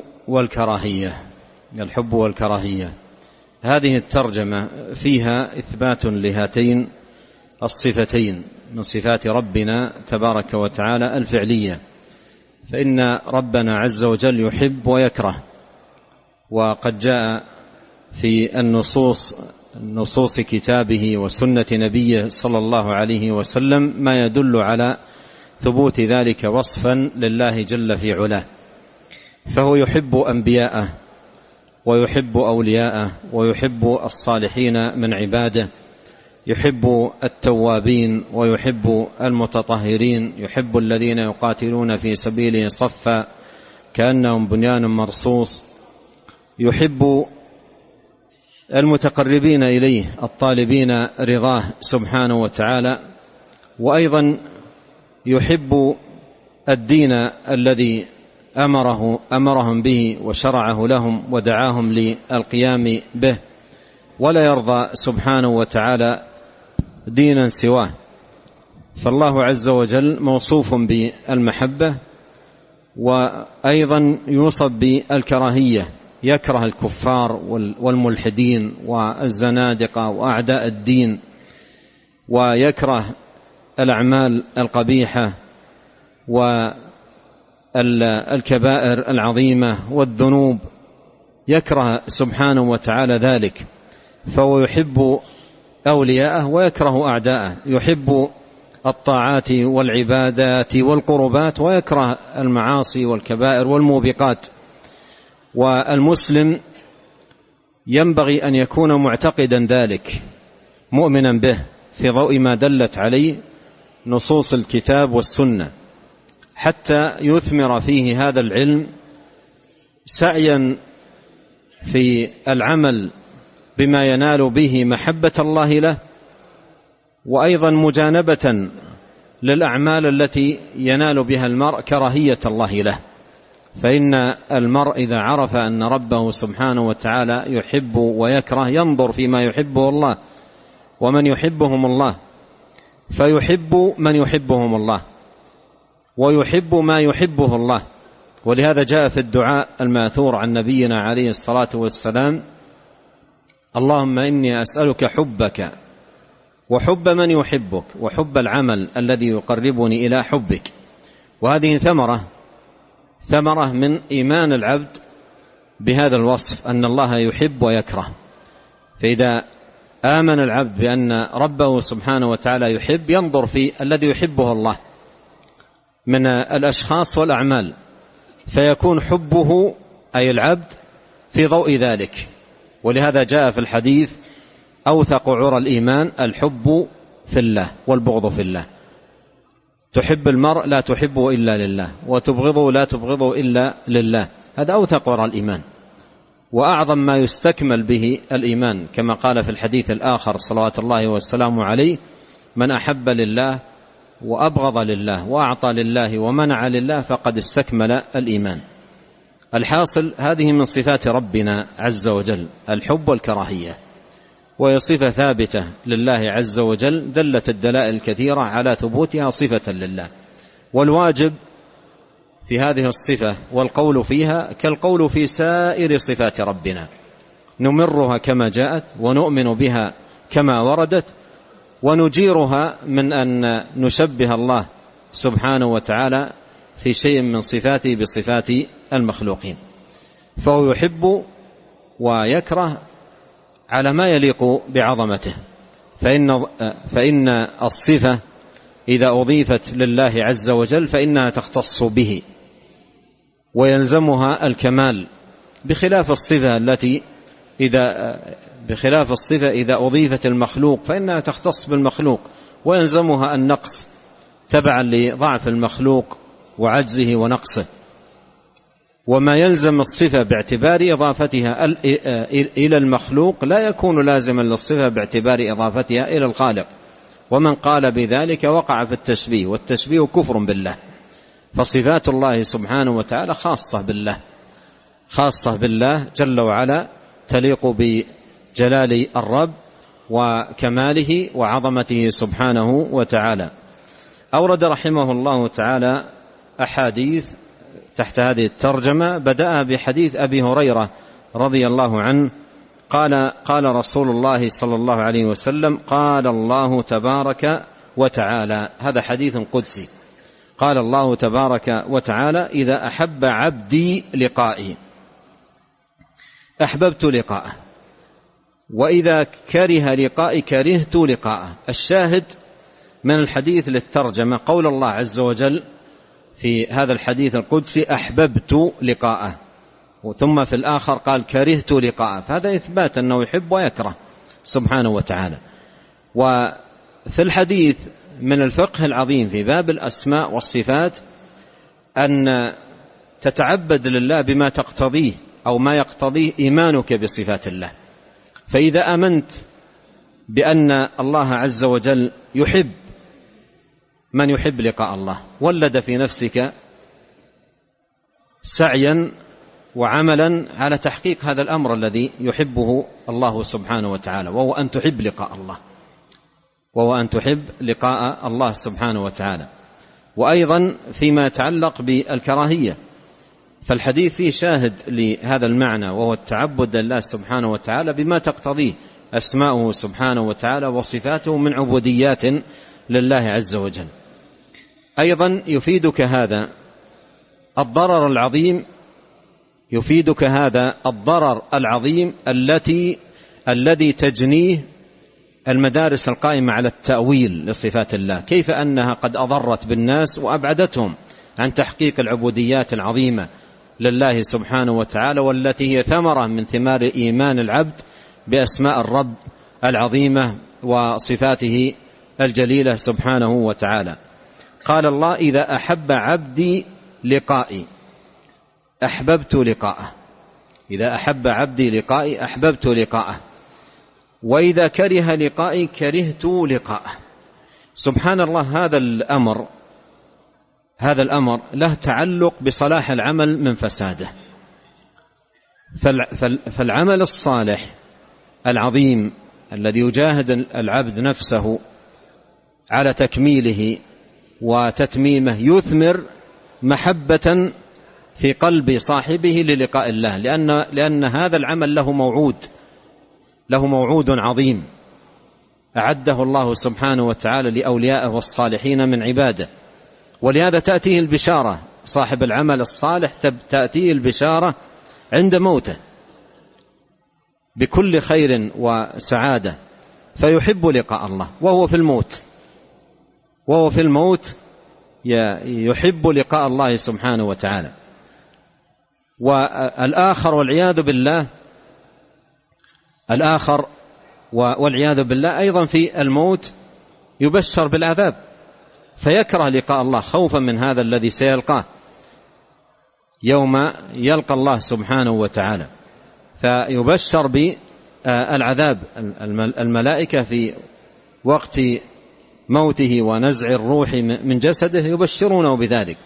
Speaker 1: والكراهية. هذه الترجمة فيها إثبات لهاتين الصفتين من صفات ربنا تبارك وتعالى الفعلية، فإن ربنا عز وجل يحب ويكره، وقد جاء في النصوص كتابه وسنة نبيه صلى الله عليه وسلم ما يدل على ثبوت ذلك وصفا لله جل في علاه. فهو يحب أنبياءه ويحب أولياءه ويحب الصالحين من عباده، يحب التوابين ويحب المتطهرين، يحب الذين يقاتلون في سبيله صفا كأنهم بنيان مرصوص، يحب المتقربين إليه الطالبين رضاه سبحانه وتعالى، وأيضا يحب الدين الذي أمرهم به وشرعه لهم ودعاهم للقيام به، ولا يرضى سبحانه وتعالى دينا سواه. فالله عز وجل موصوف بالمحبة، وأيضا يوصف بالكراهية، يكره الكفار والملحدين والزنادقة وأعداء الدين، ويكره الأعمال القبيحة والكبائر العظيمة والذنوب، يكره سبحانه وتعالى ذلك. فهو يحب أولياءه ويكره أعداءه، يحب الطاعات والعبادات والقربات ويكره المعاصي والكبائر والموبقات. والمسلم ينبغي أن يكون معتقدا ذلك، مؤمنا به في ضوء ما دلت عليه نصوص الكتاب والسنة، حتى يثمر فيه هذا العلم سعيا في العمل بما ينال به محبة الله له، وأيضا مجانبة للأعمال التي ينال بها المرء كراهية الله له. فإن المرء إذا عرف أن ربه سبحانه وتعالى يحب ويكره ينظر فيما يحبه الله ومن يحبهم الله، فيحب من يحبهم الله ويحب ما يحبه الله. ولهذا جاء في الدعاء الماثور عن نبينا عليه الصلاة والسلام: اللهم إني أسألك حبك وحب من يحبك وحب العمل الذي يقربني إلى حبك. وهذه ثمرة من إيمان العبد بهذا الوصف، أن الله يحب ويكره. فإذا آمن العبد بأن ربه سبحانه وتعالى يحب، ينظر في الذي يحبه الله من الأشخاص والأعمال، فيكون حبه أي العبد في ضوء ذلك. ولهذا جاء في الحديث: أوثق عرى الإيمان الحب في الله والبغض في الله. تحب المرء لا تحبه إلا لله، وتبغضه لا تبغضه إلا لله. هذا أوثق عرى الإيمان، وأعظم ما يستكمل به الإيمان، كما قال في الحديث الآخر صلوات الله والسلام عليه: من أحب لله وأبغض لله وأعطى لله ومنع لله فقد استكمل الإيمان. الحاصل هذه من صفات ربنا عز وجل، الحب والكراهية، وهي صفة ثابتة لله عز وجل، دلت الدلائل الكثيرة على ثبوتها صفة لله. والواجب في هذه الصفة والقول فيها كالقول في سائر صفات ربنا، نمرها كما جاءت ونؤمن بها كما وردت، ونجيرها من أن نشبه الله سبحانه وتعالى في شيء من صفاته بصفات المخلوقين. فهو يحب ويكره على ما يليق بعظمته. فإن الصفة إذا أضيفت لله عز وجل فإنها تختص به ويلزمها الكمال، بخلاف الصفة إذا أضيفت المخلوق فإنها تختص بالمخلوق ويلزمها النقص تبعا لضعف المخلوق وعجزه ونقصه. وما يلزم الصفة باعتبار إضافتها إلى المخلوق لا يكون لازما للصفة باعتبار إضافتها إلى الخالق. ومن قال بذلك وقع في التشبيه، والتشبيه كفر بالله. فصفات الله سبحانه وتعالى خاصة بالله جل وعلا، تليق بجلال الرب وكماله وعظمته سبحانه وتعالى. أورد رحمه الله تعالى أحاديث تحت هذه الترجمة، بدأ بحديث أبي هريرة رضي الله عنه قال رسول الله صلى الله عليه وسلم: قال الله تبارك وتعالى، هذا حديث قدسي، قال الله تبارك وتعالى: إذا أحب عبدي لقائي أحببت لقاءه، وإذا كره لقائي كرهت لقاءه. الشاهد من الحديث للترجمة قول الله عز وجل في هذا الحديث القدسي: أحببت لقاءه، ثم في الآخر قال كرهت لقاءه، فهذا إثبات أنه يحب ويكره سبحانه وتعالى. وفي الحديث من الفقه العظيم في باب الأسماء والصفات أن تتعبد لله بما تقتضيه أو ما يقتضيه إيمانك بصفات الله. فإذا آمنت بأن الله عز وجل يحب من يحب لقاء الله، ولد في نفسك سعيا وعملا على تحقيق هذا الأمر الذي يحبه الله سبحانه وتعالى، وهو أن تحب لقاء الله سبحانه وتعالى. وأيضا فيما يتعلق بالكراهية، فالحديث فيه شاهد لهذا المعنى، وهو التعبد لله سبحانه وتعالى بما تقتضيه أسماؤه سبحانه وتعالى وصفاته من عبوديات لله عز وجل. أيضا يفيدك هذا الضرر العظيم الذي تجنيه المدارس القائمة على التأويل لصفات الله، كيف أنها قد أضرت بالناس وأبعدتهم عن تحقيق العبوديات العظيمة لله سبحانه وتعالى، والتي هي ثمرة من ثمار إيمان العبد بأسماء الرب العظيمة وصفاته الجليلة سبحانه وتعالى. قال الله: إذا أحب عبدي لقائي أحببت لقاءه، إذا أحب عبدي لقائي أحببت لقاءه، وإذا كره لقائي كرهت لقاءه. سبحان الله، هذا الأمر له تعلق بصلاح العمل من فساده. فالعمل الصالح العظيم الذي يجاهد العبد نفسه على تكميله وتتميمه يثمر محبة في قلب صاحبه للقاء الله، لأن هذا العمل له موعود عظيم، أعده الله سبحانه وتعالى لأوليائه والصالحين من عباده. ولهذا تأتيه البشارة، صاحب العمل الصالح تأتيه البشارة عند موته بكل خير وسعادة، فيحب لقاء الله وهو في الموت يحب لقاء الله سبحانه وتعالى. والآخر والعياذ بالله أيضا في الموت يبشر بالعذاب، فيكره لقاء الله خوفا من هذا الذي سيلقاه يوم يلقى الله سبحانه وتعالى، فيبشر بالعذاب. الملائكة في وقت موته ونزع الروح من جسده يبشرونه بذلك.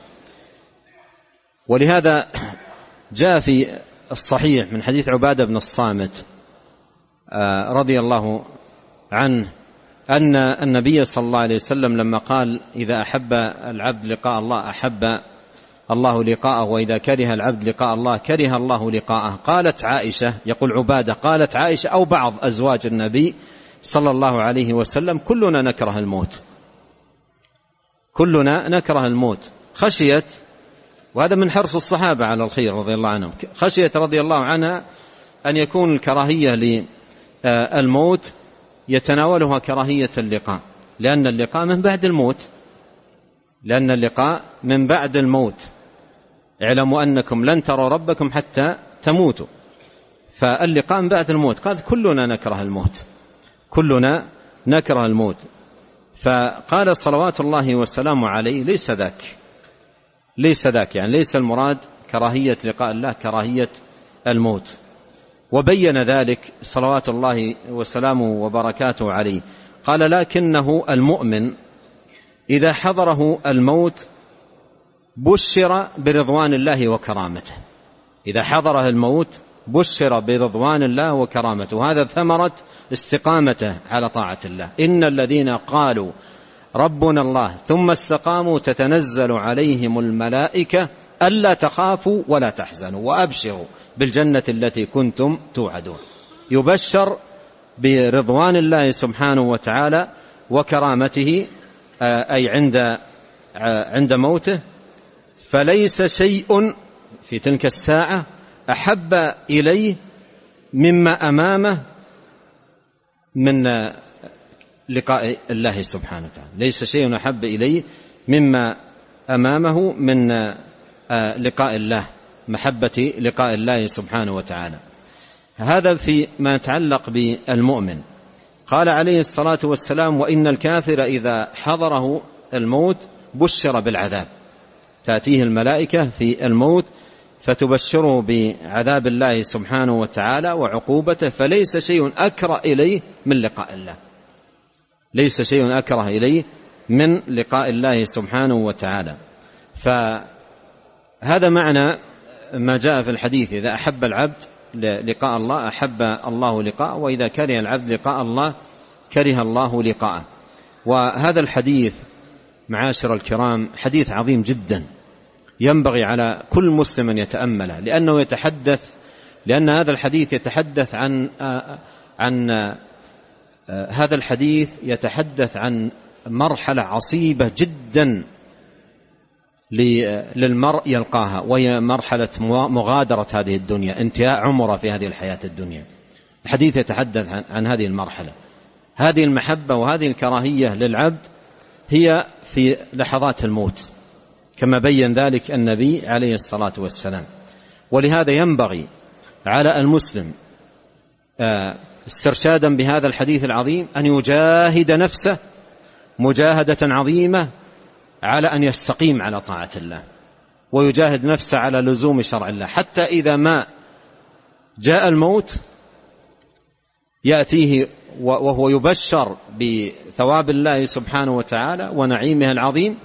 Speaker 1: ولهذا جاء في الصحيح من حديث عبادة بن الصامت رضي الله عنه أن النبي صلى الله عليه وسلم لما قال: إذا أحب العبد لقاء الله أحب الله لقاءه، وإذا كره العبد لقاء الله كره الله لقاءه. قالت عائشة، يقول عبادة، قالت عائشة أو بعض أزواج النبي صلى الله عليه وسلم: كلنا نكره الموت خشيت، وهذا من حرص الصحابة على الخير رضي الله عنهم، خشيت رضي الله عنها أن يكون الكراهية للموت يتناولها كراهية اللقاء، لأن اللقاء من بعد الموت، اعلموا أنكم لن تروا ربكم حتى تموتوا، فاللقاء من بعد الموت. قالت: كلنا نكره الموت. فقال صلوات الله وسلامه عليه: ليس ذاك، يعني ليس المراد كراهية لقاء الله كراهية الموت. وبين ذلك صلوات الله وسلامه وبركاته عليه، قال: لكنه المؤمن إذا حضره الموت بشر برضوان الله وكرامته. إذا حضره الموت بشر برضوان الله وكرامته، هذا ثمرة استقامته على طاعة الله. إن الذين قالوا ربنا الله ثم استقاموا تتنزل عليهم الملائكة ألا تخافوا ولا تحزنوا وأبشروا بالجنة التي كنتم توعدون. يبشر برضوان الله سبحانه وتعالى وكرامته أي عند موته. فليس شيء في تلك الساعة أحب إليه مما أمامه من لقاء الله سبحانه وتعالى، ليس شيء أحب إليه مما أمامه من لقاء الله، محبة لقاء الله سبحانه وتعالى. هذا في ما يتعلق بالمؤمن. قال عليه الصلاة والسلام: وإن الكافر إذا حضره الموت بشر بالعذاب، تأتيه الملائكة في الموت فتبشره بعذاب الله سبحانه وتعالى وعقوبته. فليس شيء أكره إليه من لقاء الله، ليس شيء أكره إليه من لقاء الله سبحانه وتعالى. فهذا معنى ما جاء في الحديث: إذا أحب العبد لقاء الله أحب الله لقاءه، وإذا كره العبد لقاء الله كره الله لقاءه. وهذا الحديث معاشر الكرام حديث عظيم جدا، ينبغي على كل مسلم أن يتأمله، لأن هذا الحديث يتحدث هذا الحديث يتحدث عن مرحلة عصيبة جدا للمرء يلقاها، وهي مرحلة مغادرة هذه الدنيا، انتهاء عمره في هذه الحياة الدنيا. الحديث يتحدث عن هذه المرحلة. هذه المحبة وهذه الكراهية للعبد هي في لحظات الموت، كما بين ذلك النبي عليه الصلاة والسلام. ولهذا ينبغي على المسلم استرشادا بهذا الحديث العظيم أن يجاهد نفسه مجاهدة عظيمة على أن يستقيم على طاعة الله، ويجاهد نفسه على لزوم شرع الله، حتى إذا ما جاء الموت يأتيه وهو يبشر بثواب الله سبحانه وتعالى ونعيمه العظيم،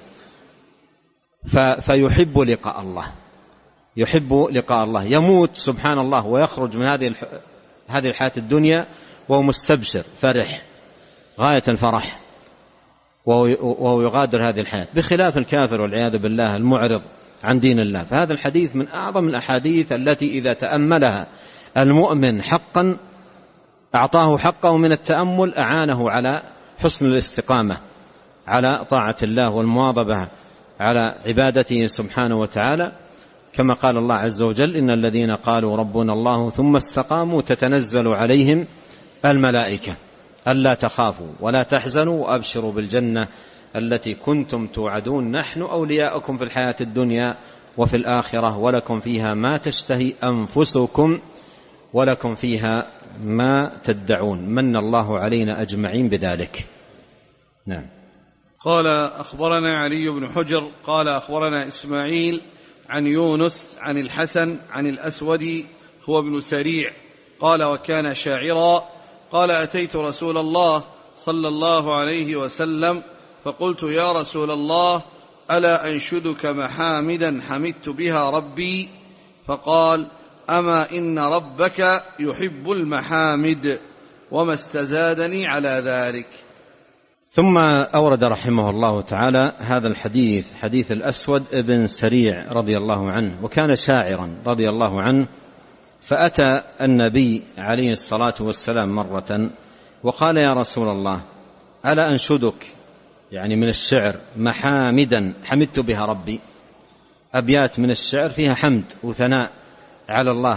Speaker 1: فيحب لقاء الله، يحب لقاء الله، يموت سبحان الله ويخرج من هذه الحياة الدنيا وهو مستبشر فرح غاية الفرح، وهو يغادر هذه الحياة، بخلاف الكافر والعياذ بالله المعرض عن دين الله. فهذا الحديث من أعظم الأحاديث التي إذا تأملها المؤمن حقا أعطاه حقه من التأمل، أعانه على حسن الاستقامة على طاعة الله والمواظبة على عبادته سبحانه وتعالى، كما قال الله عز وجل: إن الذين قالوا ربنا الله ثم استقاموا تتنزل عليهم الملائكة ألا تخافوا ولا تحزنوا وأبشروا بالجنة التي كنتم توعدون نحن أولياؤكم في الحياة الدنيا وفي الآخرة ولكم فيها ما تشتهي أنفسكم ولكم فيها ما تدعون من الله علينا أجمعين بذلك. نعم.
Speaker 2: قال: أخبرنا علي بن حجر قال أخبرنا إسماعيل عن يونس عن الحسن عن الأسود هو ابن سريع قال: وكان شاعرا. قال: أتيت رسول الله صلى الله عليه وسلم فقلت: يا رسول الله، ألا أنشدك محامدا حمدت بها ربي؟ فقال: أما إن ربك يحب المحامد، وما استزادني على ذلك.
Speaker 1: ثم أورد رحمه الله تعالى هذا الحديث، حديث الأسود ابن سريع رضي الله عنه، وكان شاعرا رضي الله عنه، فأتى النبي عليه الصلاة والسلام مرة وقال: يا رسول الله، ألا أنشدك، يعني من الشعر، محامدا حمدت بها ربي، أبيات من الشعر فيها حمد وثناء على الله،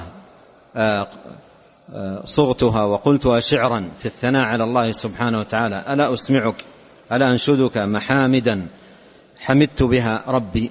Speaker 1: صغتها وقلتها شعرا في الثناء على الله سبحانه وتعالى. ألا أسمعك، ألا أنشدك محامدا حمدت بها ربي.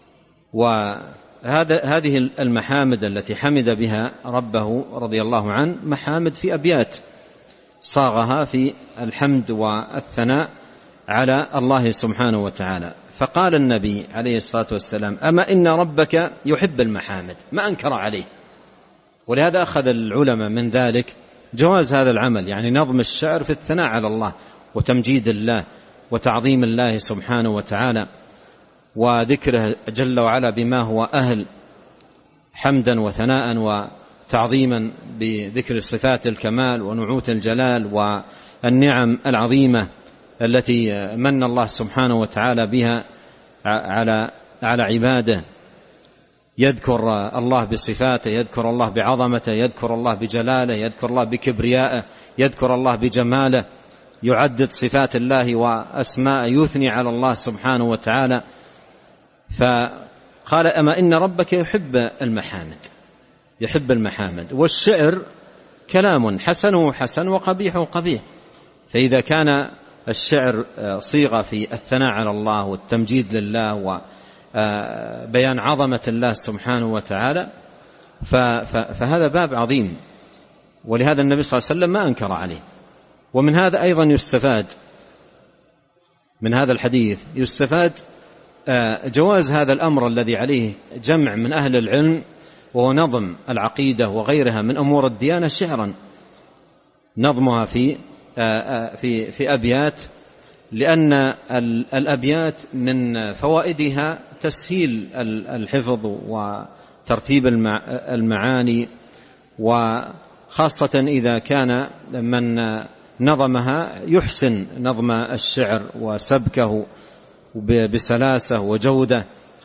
Speaker 1: وهذه المحامد التي حمد بها ربه رضي الله عنه محامد في أبيات صاغها في الحمد والثناء على الله سبحانه وتعالى. فقال النبي عليه الصلاة والسلام: أما إن ربك يحب المحامد، ما أنكر عليه. ولهذا أخذ العلماء من ذلك جواز هذا العمل، يعني نظم الشعر في الثناء على الله وتمجيد الله وتعظيم الله سبحانه وتعالى وذكره جل وعلا بما هو أهل حمدا وثناء وتعظيما بذكر صفات الكمال ونعوت الجلال والنعم العظيمة التي من الله سبحانه وتعالى بها على عباده. يذكر الله بصفاته، يذكر الله بعظمته، يذكر الله بجلاله، يذكر الله بكبريائه، يذكر الله بجماله، يعدد صفات الله وأسماءه، يثني على الله سبحانه وتعالى. فقال: أما إن ربك يحب المحامد، يحب المحامد. والشعر كلام حسنه حسن وقبيحه قبيح، فإذا كان الشعر صيغة في الثناء على الله والتمجيد لله وبيان عظمة الله سبحانه وتعالى فهذا باب عظيم، ولهذا النبي صلى الله عليه وسلم ما أنكر عليه. ومن هذا أيضا يستفاد، من هذا الحديث يستفاد جواز هذا الأمر الذي عليه جمع من أهل العلم، وهو نظم العقيدة وغيرها من أمور الديانة شعرا، نظمها في أبيات، لأن الأبيات من فوائدها تسهيل الحفظ وترتيب المعاني، وخاصة إذا كان من نظمها يحسن نظم الشعر وسبكه بسلاسة وجودة.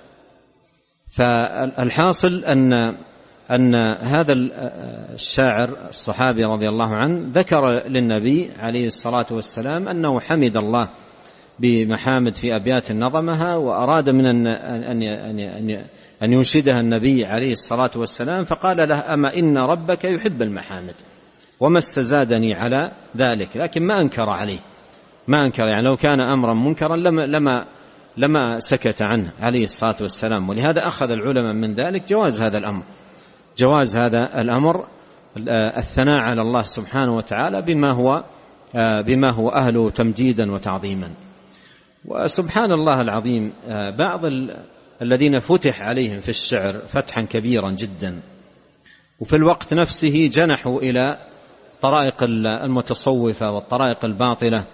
Speaker 1: فالحاصل أن هذا الشاعر الصحابي رضي الله عنه ذكر للنبي عليه الصلاة والسلام أنه حمد الله بمحامد في أبيات نظمها، وأراد من أن ينشدها النبي عليه الصلاة والسلام، فقال له: أما إن ربك يحب المحامد، وما استزادني على ذلك. لكن ما أنكر عليه، ما أنكر، يعني لو كان أمرا منكرا لما سكت عنه عليه الصلاة والسلام. ولهذا أخذ العلماء من ذلك جواز هذا الأمر، جواز هذا الأمر، الثناء على الله سبحانه وتعالى بما هو أهله تمجيدا وتعظيما. وسبحان الله العظيم، بعض الذين فتح عليهم في الشعر فتحا كبيرا جدا، وفي الوقت نفسه جنحوا إلى طرائق المتصوفة والطرائق الباطلة،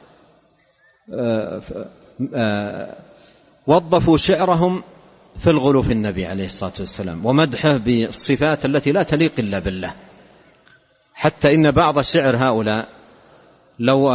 Speaker 1: وظفوا شعرهم في الغلو في النبي عليه الصلاة والسلام ومدحه بالصفات التي لا تليق إلا بالله، حتى إن بعض شعر هؤلاء لو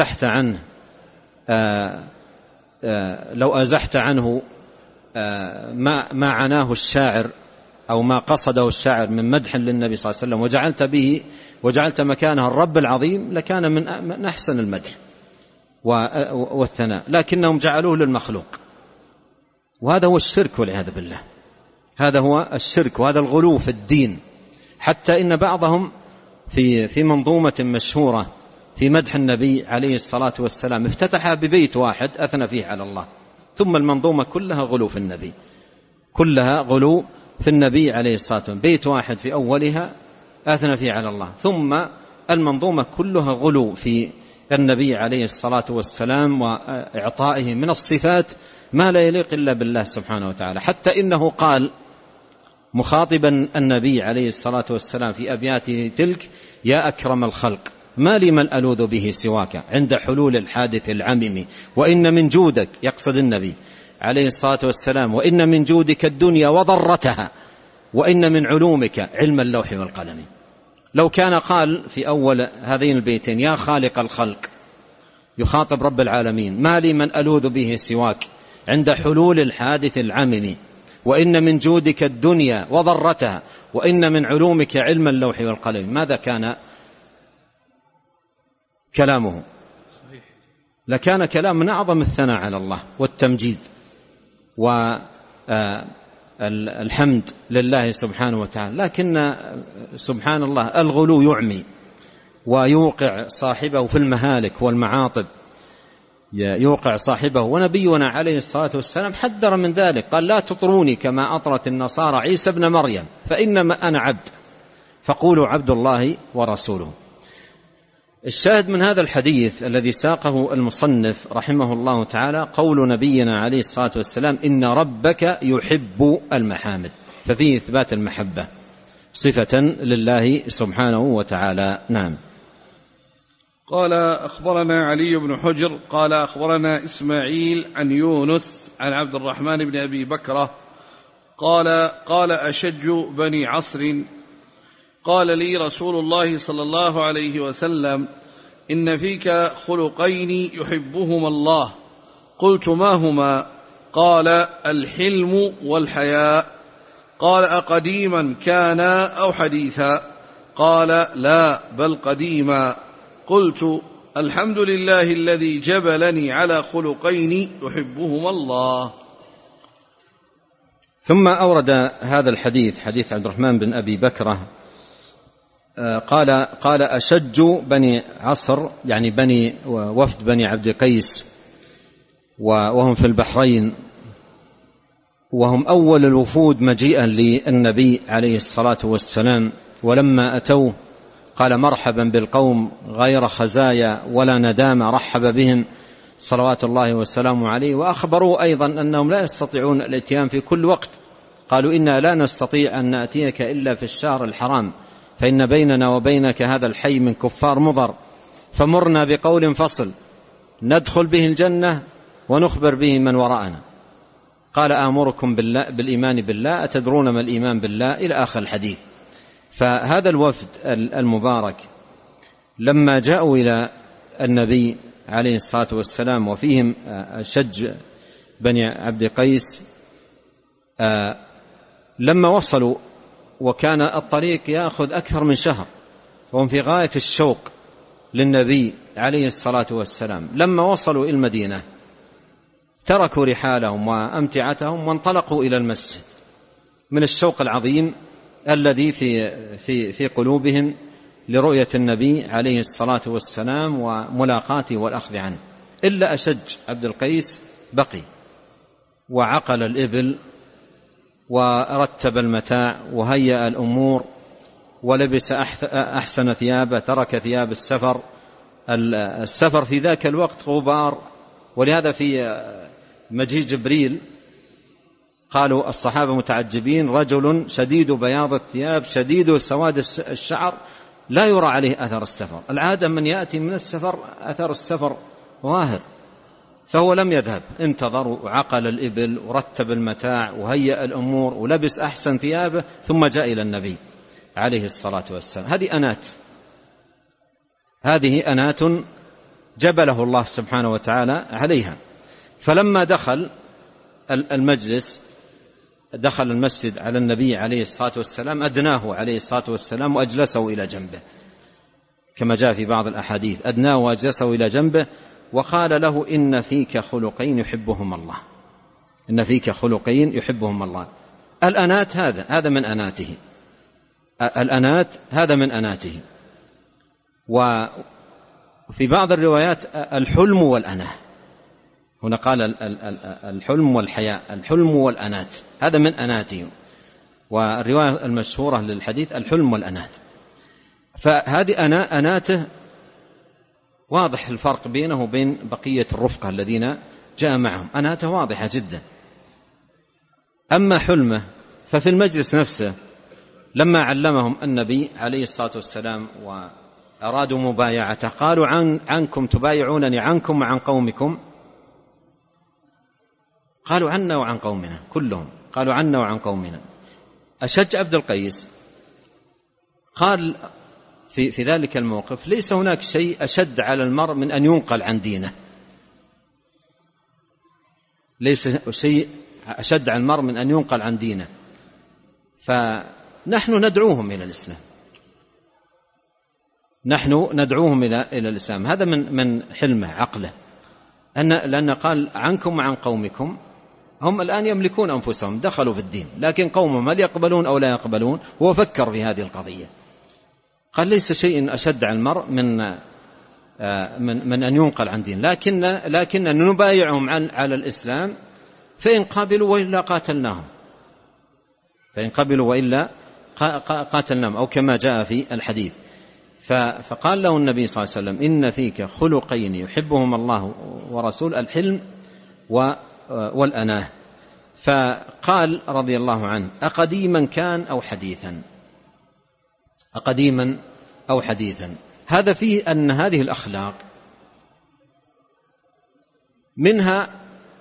Speaker 1: أزحت عنه ما عناه الشاعر أو ما قصده الشاعر من مدح للنبي صلى الله عليه وسلم وجعلت مكانه الرب العظيم، لكان من أحسن المدح، والثناء، لكنهم جعلوه للمخلوق، وهذا هو الشرك والعياذ بالله. هذا هو الشرك وهذا الغلو في الدين، حتى إن بعضهم في منظومة مشهورة في مدح النبي عليه الصلاة والسلام افتتحها ببيت واحد أثنى فيه على الله، ثم المنظومة كلها غلو في النبي، كلها غلو في النبي عليه الصلاة والسلام، بيت واحد في أولها أثنى فيه على الله، ثم المنظومة كلها غلو في النبي عليه الصلاة والسلام وإعطائه من الصفات ما لا يليق إلا بالله سبحانه وتعالى. حتى إنه قال مخاطبا النبي عليه الصلاة والسلام في أبياته تلك: يا أكرم الخلق ما لي من ألوذ به سواك عند حلول الحادث العمم، وإن من جودك، يقصد النبي عليه الصلاة والسلام، وإن من جودك الدنيا وضرتها، وإن من علومك علم اللوح والقلم. لو كان قال في أول هذين البيتين: يا خالق الخلق، يخاطب رب العالمين، ما لي من ألوذ به سواك عند حلول الحادث العمم، وإن من جودك الدنيا وضرتها، وإن من علومك علم اللوح والقلم، ماذا كان كلامه؟ لكان كلام من أعظم الثناء على الله والتمجيد والحمد لله سبحانه وتعالى. لكن سبحان الله الغلو يعمي ويوقع صاحبه في المهالك والمعاطب، يوقع صاحبه. ونبينا عليه الصلاة والسلام حذر من ذلك، قال: لا تطروني كما أطرت النصارى عيسى ابن مريم، فإنما أنا عبد فقولوا عبد الله ورسوله. الشاهد من هذا الحديث الذي ساقه المصنف رحمه الله تعالى قول نبينا عليه الصلاة والسلام: إن ربك يحب المحامد، ففيه إثبات المحبة صفة لله سبحانه وتعالى. نعم.
Speaker 2: قال: أخبرنا علي بن حجر قال أخبرنا إسماعيل عن يونس عن عبد الرحمن بن أبي بكرة قال أشج بني عصر قال لي رسول الله صلى الله عليه وسلم: إن فيك خلقين يحبهما الله. قلت: ما هما؟ قال: الحلم والحياء. قال: أقديما كان أو حديثا؟ قال: لا بل قديما. قلت: الحمد لله الذي جبلني على خلقين يحبهما الله.
Speaker 1: ثم أورد هذا الحديث، حديث عبد الرحمن بن أبي بكرة، قال أشج بني عصر، يعني بني وفد بني عبد قيس، وهم في البحرين، وهم أول الوفود مجيئا للنبي عليه الصلاة والسلام. ولما أتوه قال: مرحبا بالقوم غير خزايا ولا ندامة، رحب بهم صلوات الله وسلامه عليه. وأخبروا أيضا أنهم لا يستطيعون الاتيان في كل وقت، قالوا: إنا لا نستطيع أن نأتيك إلا في الشهر الحرام، فإن بيننا وبينك هذا الحي من كفار مضر، فمرنا بقول فصل ندخل به الجنة ونخبر به من وراءنا. قال: آمركم بالإيمان بالله، أتدرون ما الإيمان بالله؟ إلى آخر الحديث. فهذا الوفد المبارك لما جاءوا إلى النبي عليه الصلاة والسلام وفيهم أشج بني عبد قيس، لما وصلوا وكان الطريق يأخذ أكثر من شهر وهم في غاية الشوق للنبي عليه الصلاة والسلام، لما وصلوا إلى المدينة تركوا رحالهم وأمتعتهم وانطلقوا إلى المسجد من الشوق العظيم الذي في قلوبهم لرؤية النبي عليه الصلاة والسلام وملاقاته والأخذ عنه. إلا أشج عبد القيس بقي وعقل الإبل ورتب المتاع وهيأ الأمور ولبس أحسن ثيابه، ترك ثياب السفر. السفر في ذاك الوقت غبار، ولهذا في مجيء جبريل قالوا الصحابة متعجبين: رجل شديد بياض الثياب شديد سواد الشعر لا يرى عليه أثر السفر. العادة من يأتي من السفر أثر السفر ظاهر، فهو لم يذهب، انتظر وعقل الإبل ورتب المتاع وهيأ الأمور ولبس أحسن ثيابه ثم جاء إلى النبي عليه الصلاة والسلام. هذه أنات جبله الله سبحانه وتعالى عليها. فلما دخل المجلس، دخل المسجد على النبي عليه الصلاة والسلام، أدناه عليه الصلاة والسلام وأجلسه إلى جنبه، كما جاء في بعض الأحاديث أدناه وأجلسه إلى جنبه وقال له إن فيك خلقين يحبهم الله، إن فيك خلقين يحبهم الله. الأنات هذا من أناته، الأنات هذا من أناته. وفي بعض الروايات الحلم والأناه، هنا قال الحلم والحياء، الحلم والأنات هذا من أناته. والرواية المشهورة للحديث الحلم والأنات. فهذه أناته واضح الفرق بينه وبين بقية الرفقة الذين جاء معهم، أناته واضحة جدا. أما حلمه ففي المجلس نفسه لما علمهم النبي عليه الصلاة والسلام وأرادوا مبايعته قالوا عنكم تبايعونني عنكم وعن قومكم؟ قالوا عنا وعن قومنا، كلهم قالوا عنا وعن قومنا. أشج عبد القيس قال في ذلك الموقف ليس هناك شيء أشد على المرء من أن ينقل عن دينه، ليس شيء أشد على المرء من أن ينقل عن دينه. فنحن ندعوهم إلى الإسلام، نحن ندعوهم إلى الإسلام. هذا من حلمه عقله، لأن قال عنكم وعن قومكم، هم الآن يملكون أنفسهم، دخلوا في الدين، لكن قومهم هل يقبلون أو لا يقبلون؟ هو فكر في هذه القضية، قال ليس شيء أشد على المرء من أن ينقل عن دين، لكن نبايعهم على الإسلام، فإن قبلوا وإلا قاتلناهم، فإن قبلوا وإلا قاتلناهم، أو كما جاء في الحديث. فقال له النبي صلى الله عليه وسلم إن فيك خلقين يحبهم الله ورسول، الحلم والأناه. فقال رضي الله عنه أقديما كان أو حديثا، أقديما أو حديثا. هذا فيه أن هذه الأخلاق منها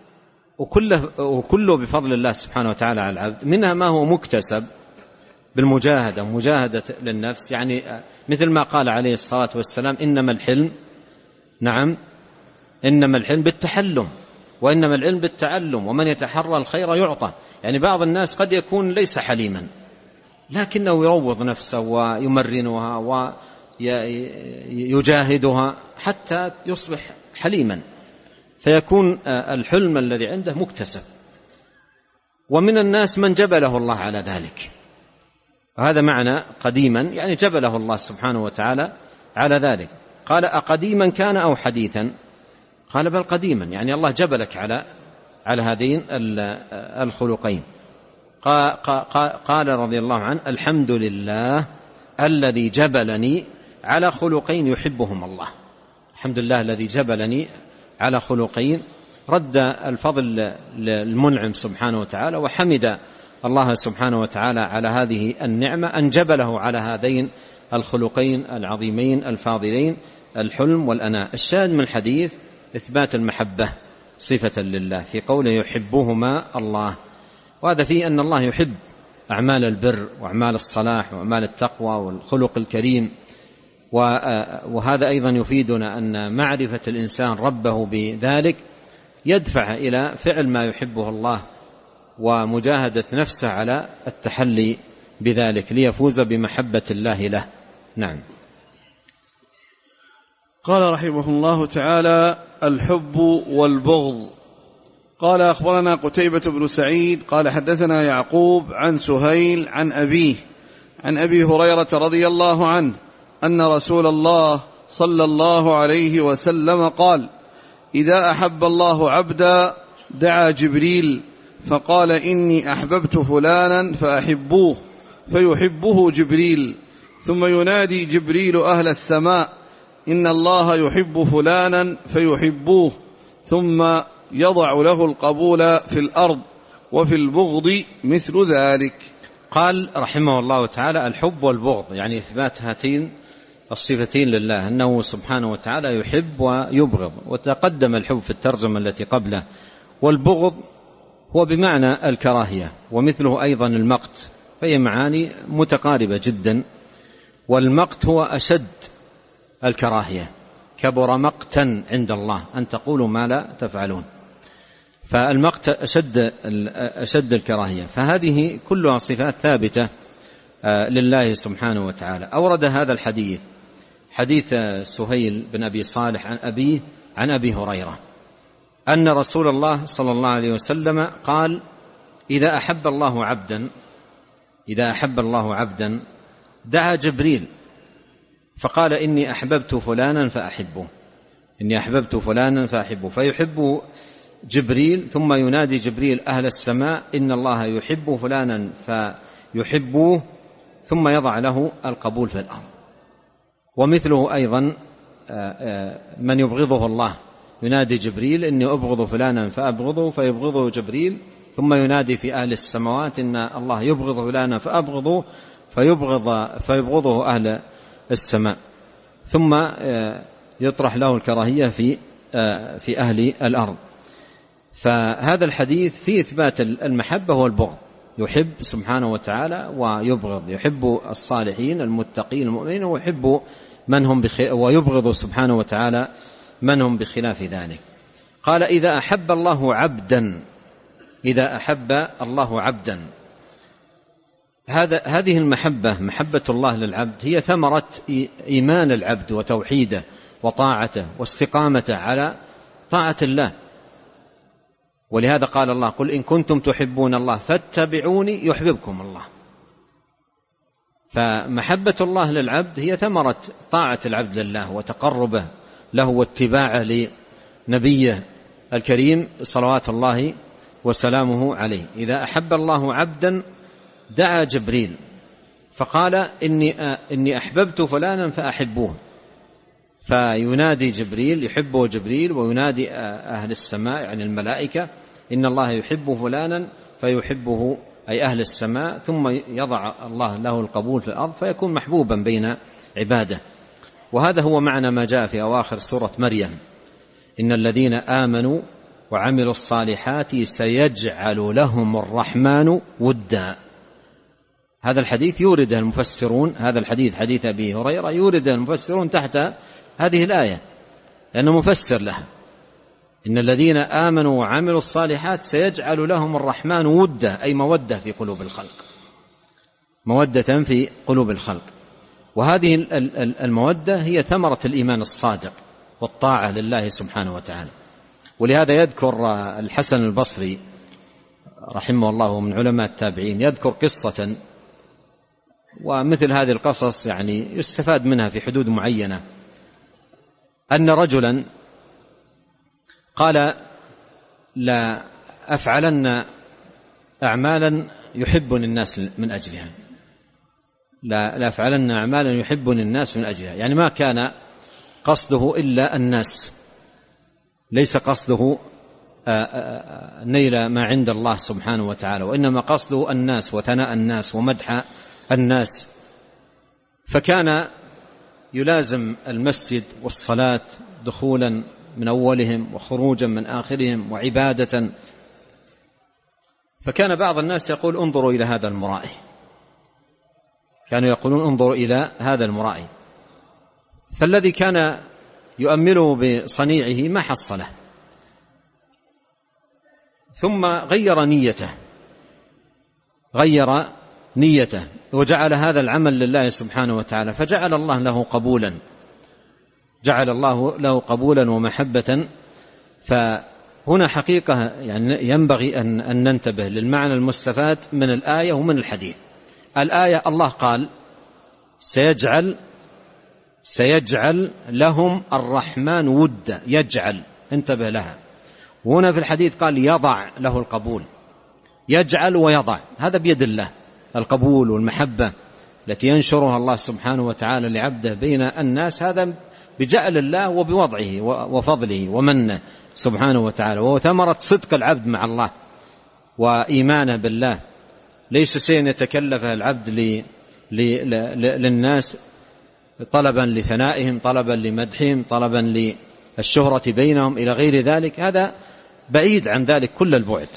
Speaker 1: وكله بفضل الله سبحانه وتعالى على العبد، منها ما هو مكتسب بالمجاهدة، مجاهدة للنفس، يعني مثل ما قال عليه الصلاة والسلام إنما الحلم، نعم إنما الحلم بالتحلم، وإنما العلم بالتعلم، ومن يتحرى الخير يعطى. يعني بعض الناس قد يكون ليس حليما لكنه يروض نفسه ويمرنها ويجاهدها حتى يصبح حليما، فيكون الحلم الذي عنده مكتسب. ومن الناس من جبله الله على ذلك، وهذا معنى قديما، يعني جبله الله سبحانه وتعالى على ذلك. قال أقديما كان أو حديثا؟ قال بل قديما، يعني الله جبلك على هذين الخلقين. قال رضي الله عنه الحمد لله الذي جبلني على خلقين يحبهم الله، الحمد لله الذي جبلني على خلقين. رد الفضل للمنعم سبحانه وتعالى، وحمد الله سبحانه وتعالى على هذه النعمة أن جبله على هذين الخلقين العظيمين الفاضلين، الحلم والأناء. الشاهد من الحديث إثبات المحبة صفة لله في قوله يحبهما الله، وهذا فيه أن الله يحب أعمال البر وأعمال الصلاح وأعمال التقوى والخلق الكريم. وهذا أيضا يفيدنا أن معرفة الإنسان ربه بذلك يدفع إلى فعل ما يحبه الله ومجاهدة نفسه على التحلي بذلك ليفوز بمحبة الله له. نعم.
Speaker 2: قال رحمه الله تعالى الحب والبغض. قال أخبرنا قتيبة بن سعيد قال حدثنا يعقوب عن سهيل عن أبيه عن أبي هريرة رضي الله عنه أن رسول الله صلى الله عليه وسلم قال إذا أحب الله عبدا دعا جبريل فقال إني أحببت فلانا فأحبوه فيحبه جبريل، ثم ينادي جبريل أهل السماء إن الله يحب فلانا فيحبوه، ثم يضع له القبول في الأرض، وفي البغض مثل ذلك.
Speaker 1: قال رحمه الله تعالى الحب والبغض، يعني إثبات هاتين الصفتين لله، أنه سبحانه وتعالى يحب ويبغض. وتقدم الحب في الترجمة التي قبله. والبغض هو بمعنى الكراهية، ومثله أيضا المقت، فهي معاني متقاربة جدا. والمقت هو أشد الكراهية، كبر مقتا عند الله أن تقولوا ما لا تفعلون، فالمقت أشد الكراهية. فهذه كلها صفات ثابتة لله سبحانه وتعالى. أورد هذا الحديث، حديث سهيل بن أبي صالح عن أبيه عن أبي هريرة أن رسول الله صلى الله عليه وسلم قال: إذا أحب الله عبدا دعا جبريل فقال: إني أحببت فلانا فأحبه، فيحبه جبريل، ثم ينادي جبريل أهل السماء: إن الله يحب فلانا فيحبوه، ثم يضع له القبول في الأرض. ومثله أيضا من يبغضه الله، ينادي جبريل: إني أبغض فلانا فأبغضه، فيبغضه جبريل، ثم ينادي في أهل السماوات: إن الله يبغض فلانا فأبغضه، فيبغضه أهل السماء، ثم يطرح له الكراهية في أهل الأرض. فهذا الحديث فيه إثبات المحبة والبغض، يحب سبحانه وتعالى ويبغض، يحب الصالحين المتقين المؤمنين ويبغض سبحانه وتعالى من هم بخلاف ذلك. قال: إذا أحب الله عبدا، هذه المحبة، محبة الله للعبد، هي ثمرة إيمان العبد وتوحيده وطاعته واستقامته على طاعة الله. ولهذا قال الله: قل إن كنتم تحبون الله فاتبعوني يحببكم الله. فمحبة الله للعبد هي ثمرة طاعة العبد لله وتقربه له واتباعه لنبيه الكريم صلوات الله وسلامه عليه. إذا أحب الله عبدا دعا جبريل فقال: إني أحببت فلانا فأحبوه، فينادي جبريل، يحبه جبريل، وينادي أهل السماء يعني الملائكة: إن الله يحب فلانا فيحبه أي أهل السماء، ثم يضع الله له القبول في الأرض فيكون محبوبا بين عباده. وهذا هو معنى ما جاء في أواخر سورة مريم: إن الذين آمنوا وعملوا الصالحات سيجعل لهم الرحمن ودا. هذا الحديث يورده المفسرون، هذا الحديث حديث أبي هريرة يورده المفسرون تحت هذه الآية لأنه مفسر لها: إن الذين آمنوا وعملوا الصالحات سيجعل لهم الرحمن ودا، أي مودة في قلوب الخلق، مودة في قلوب الخلق. وهذه المودة هي ثمرة الإيمان الصادق والطاعة لله سبحانه وتعالى. ولهذا يذكر الحسن البصري رحمه الله من علماء التابعين، يذكر قصة، ومثل هذه القصص يعني يستفاد منها في حدود معينة، أن رجلا قال: لا أفعلن أعمالا يحبني الناس من أجلها، لا أفعلن أعمالا يحبني الناس من أجلها، يعني ما كان قصده إلا الناس، ليس قصده نيل ما عند الله سبحانه وتعالى، وإنما قصده الناس وثناء الناس ومدح الناس. فكان يلازم المسجد والصلاة دخولا من أولهم وخروجا من آخرهم وعبادة. فكان بعض الناس يقول: انظروا إلى هذا المرائي، كانوا يقولون: انظروا إلى هذا المرائي. فالذي كان يؤمله بصنيعه ما حصله، ثم غير نيته وجعل هذا العمل لله سبحانه وتعالى، فجعل الله له قبولا ومحبة. فهنا حقيقة يعني ينبغي أن ننتبه للمعنى المستفاد من الآية ومن الحديث. الآية الله قال: سيجعل لهم الرحمن ودا، يجعل، انتبه لها. وهنا في الحديث قال: يضع له القبول، يجعل ويضع، هذا بيد الله. القبول والمحبة التي ينشرها الله سبحانه وتعالى لعبده بين الناس، هذا بجعل الله وبوضعه وفضله ومنه سبحانه وتعالى، وهو ثمرة صدق العبد مع الله وإيمانه بالله. ليس شيء يتكلفه العبد للناس طلبا لثنائهم، طلبا لمدحهم، طلبا للشهرة بينهم إلى غير ذلك، هذا بعيد عن ذلك كل البعد.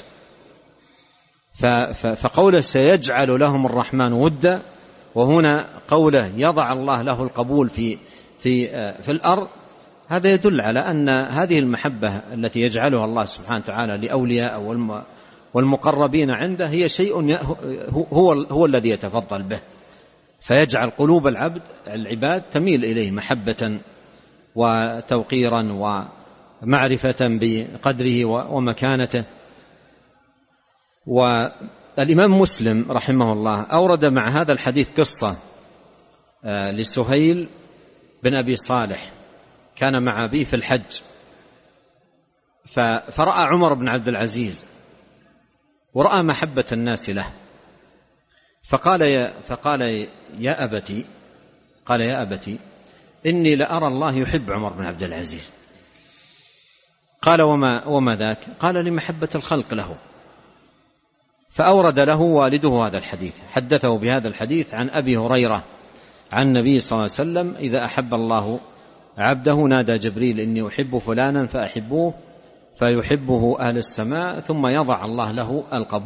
Speaker 1: فقوله سيجعل لهم الرحمن ودا، وهنا قوله يضع الله له القبول في الأرض، هذا يدل على أن هذه المحبة التي يجعلها الله سبحانه وتعالى لأولياء والمقربين عنده هي شيء هو الذي يتفضل به، فيجعل قلوب العباد تميل إليه محبة وتوقيرا معرفة بقدره ومكانته. والإمام مسلم رحمه الله أورد مع هذا الحديث قصة لسهيل بن أبي صالح كان مع أبيه في الحج، فرأى عمر بن عبد العزيز ورأى محبة الناس له، فقال يا أبتي إني لأرى الله يحب عمر بن عبد العزيز. قال وما ذاك؟ قال لمحبة الخلق له. فأورد له والده هذا الحديث، حدثه بهذا الحديث عن أبي هريرة عن النبي صلى الله عليه وسلم: إذا أحب الله عبده نادى جبريل إني أحب فلانا فأحبوه فيحبه أهل السماء ثم يضع الله له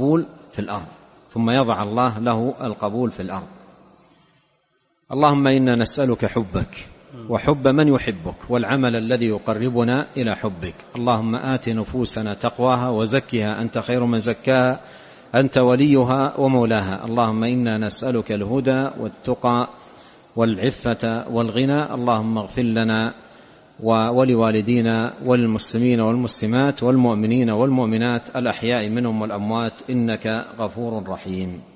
Speaker 1: القبول في الأرض. اللهم إنا نسألك حبك وحب من يحبك والعمل الذي يقربنا إلى حبك. اللهم آت نفوسنا تقواها وزكها أنت خير من زكاها أنت وليها ومولاها. اللهم إنا نسألك الهدى والتقى والعفة والغنى. اللهم اغفر لنا ولوالدينا والمسلمين والمسلمات والمؤمنين والمؤمنات الأحياء منهم والأموات إنك غفور رحيم.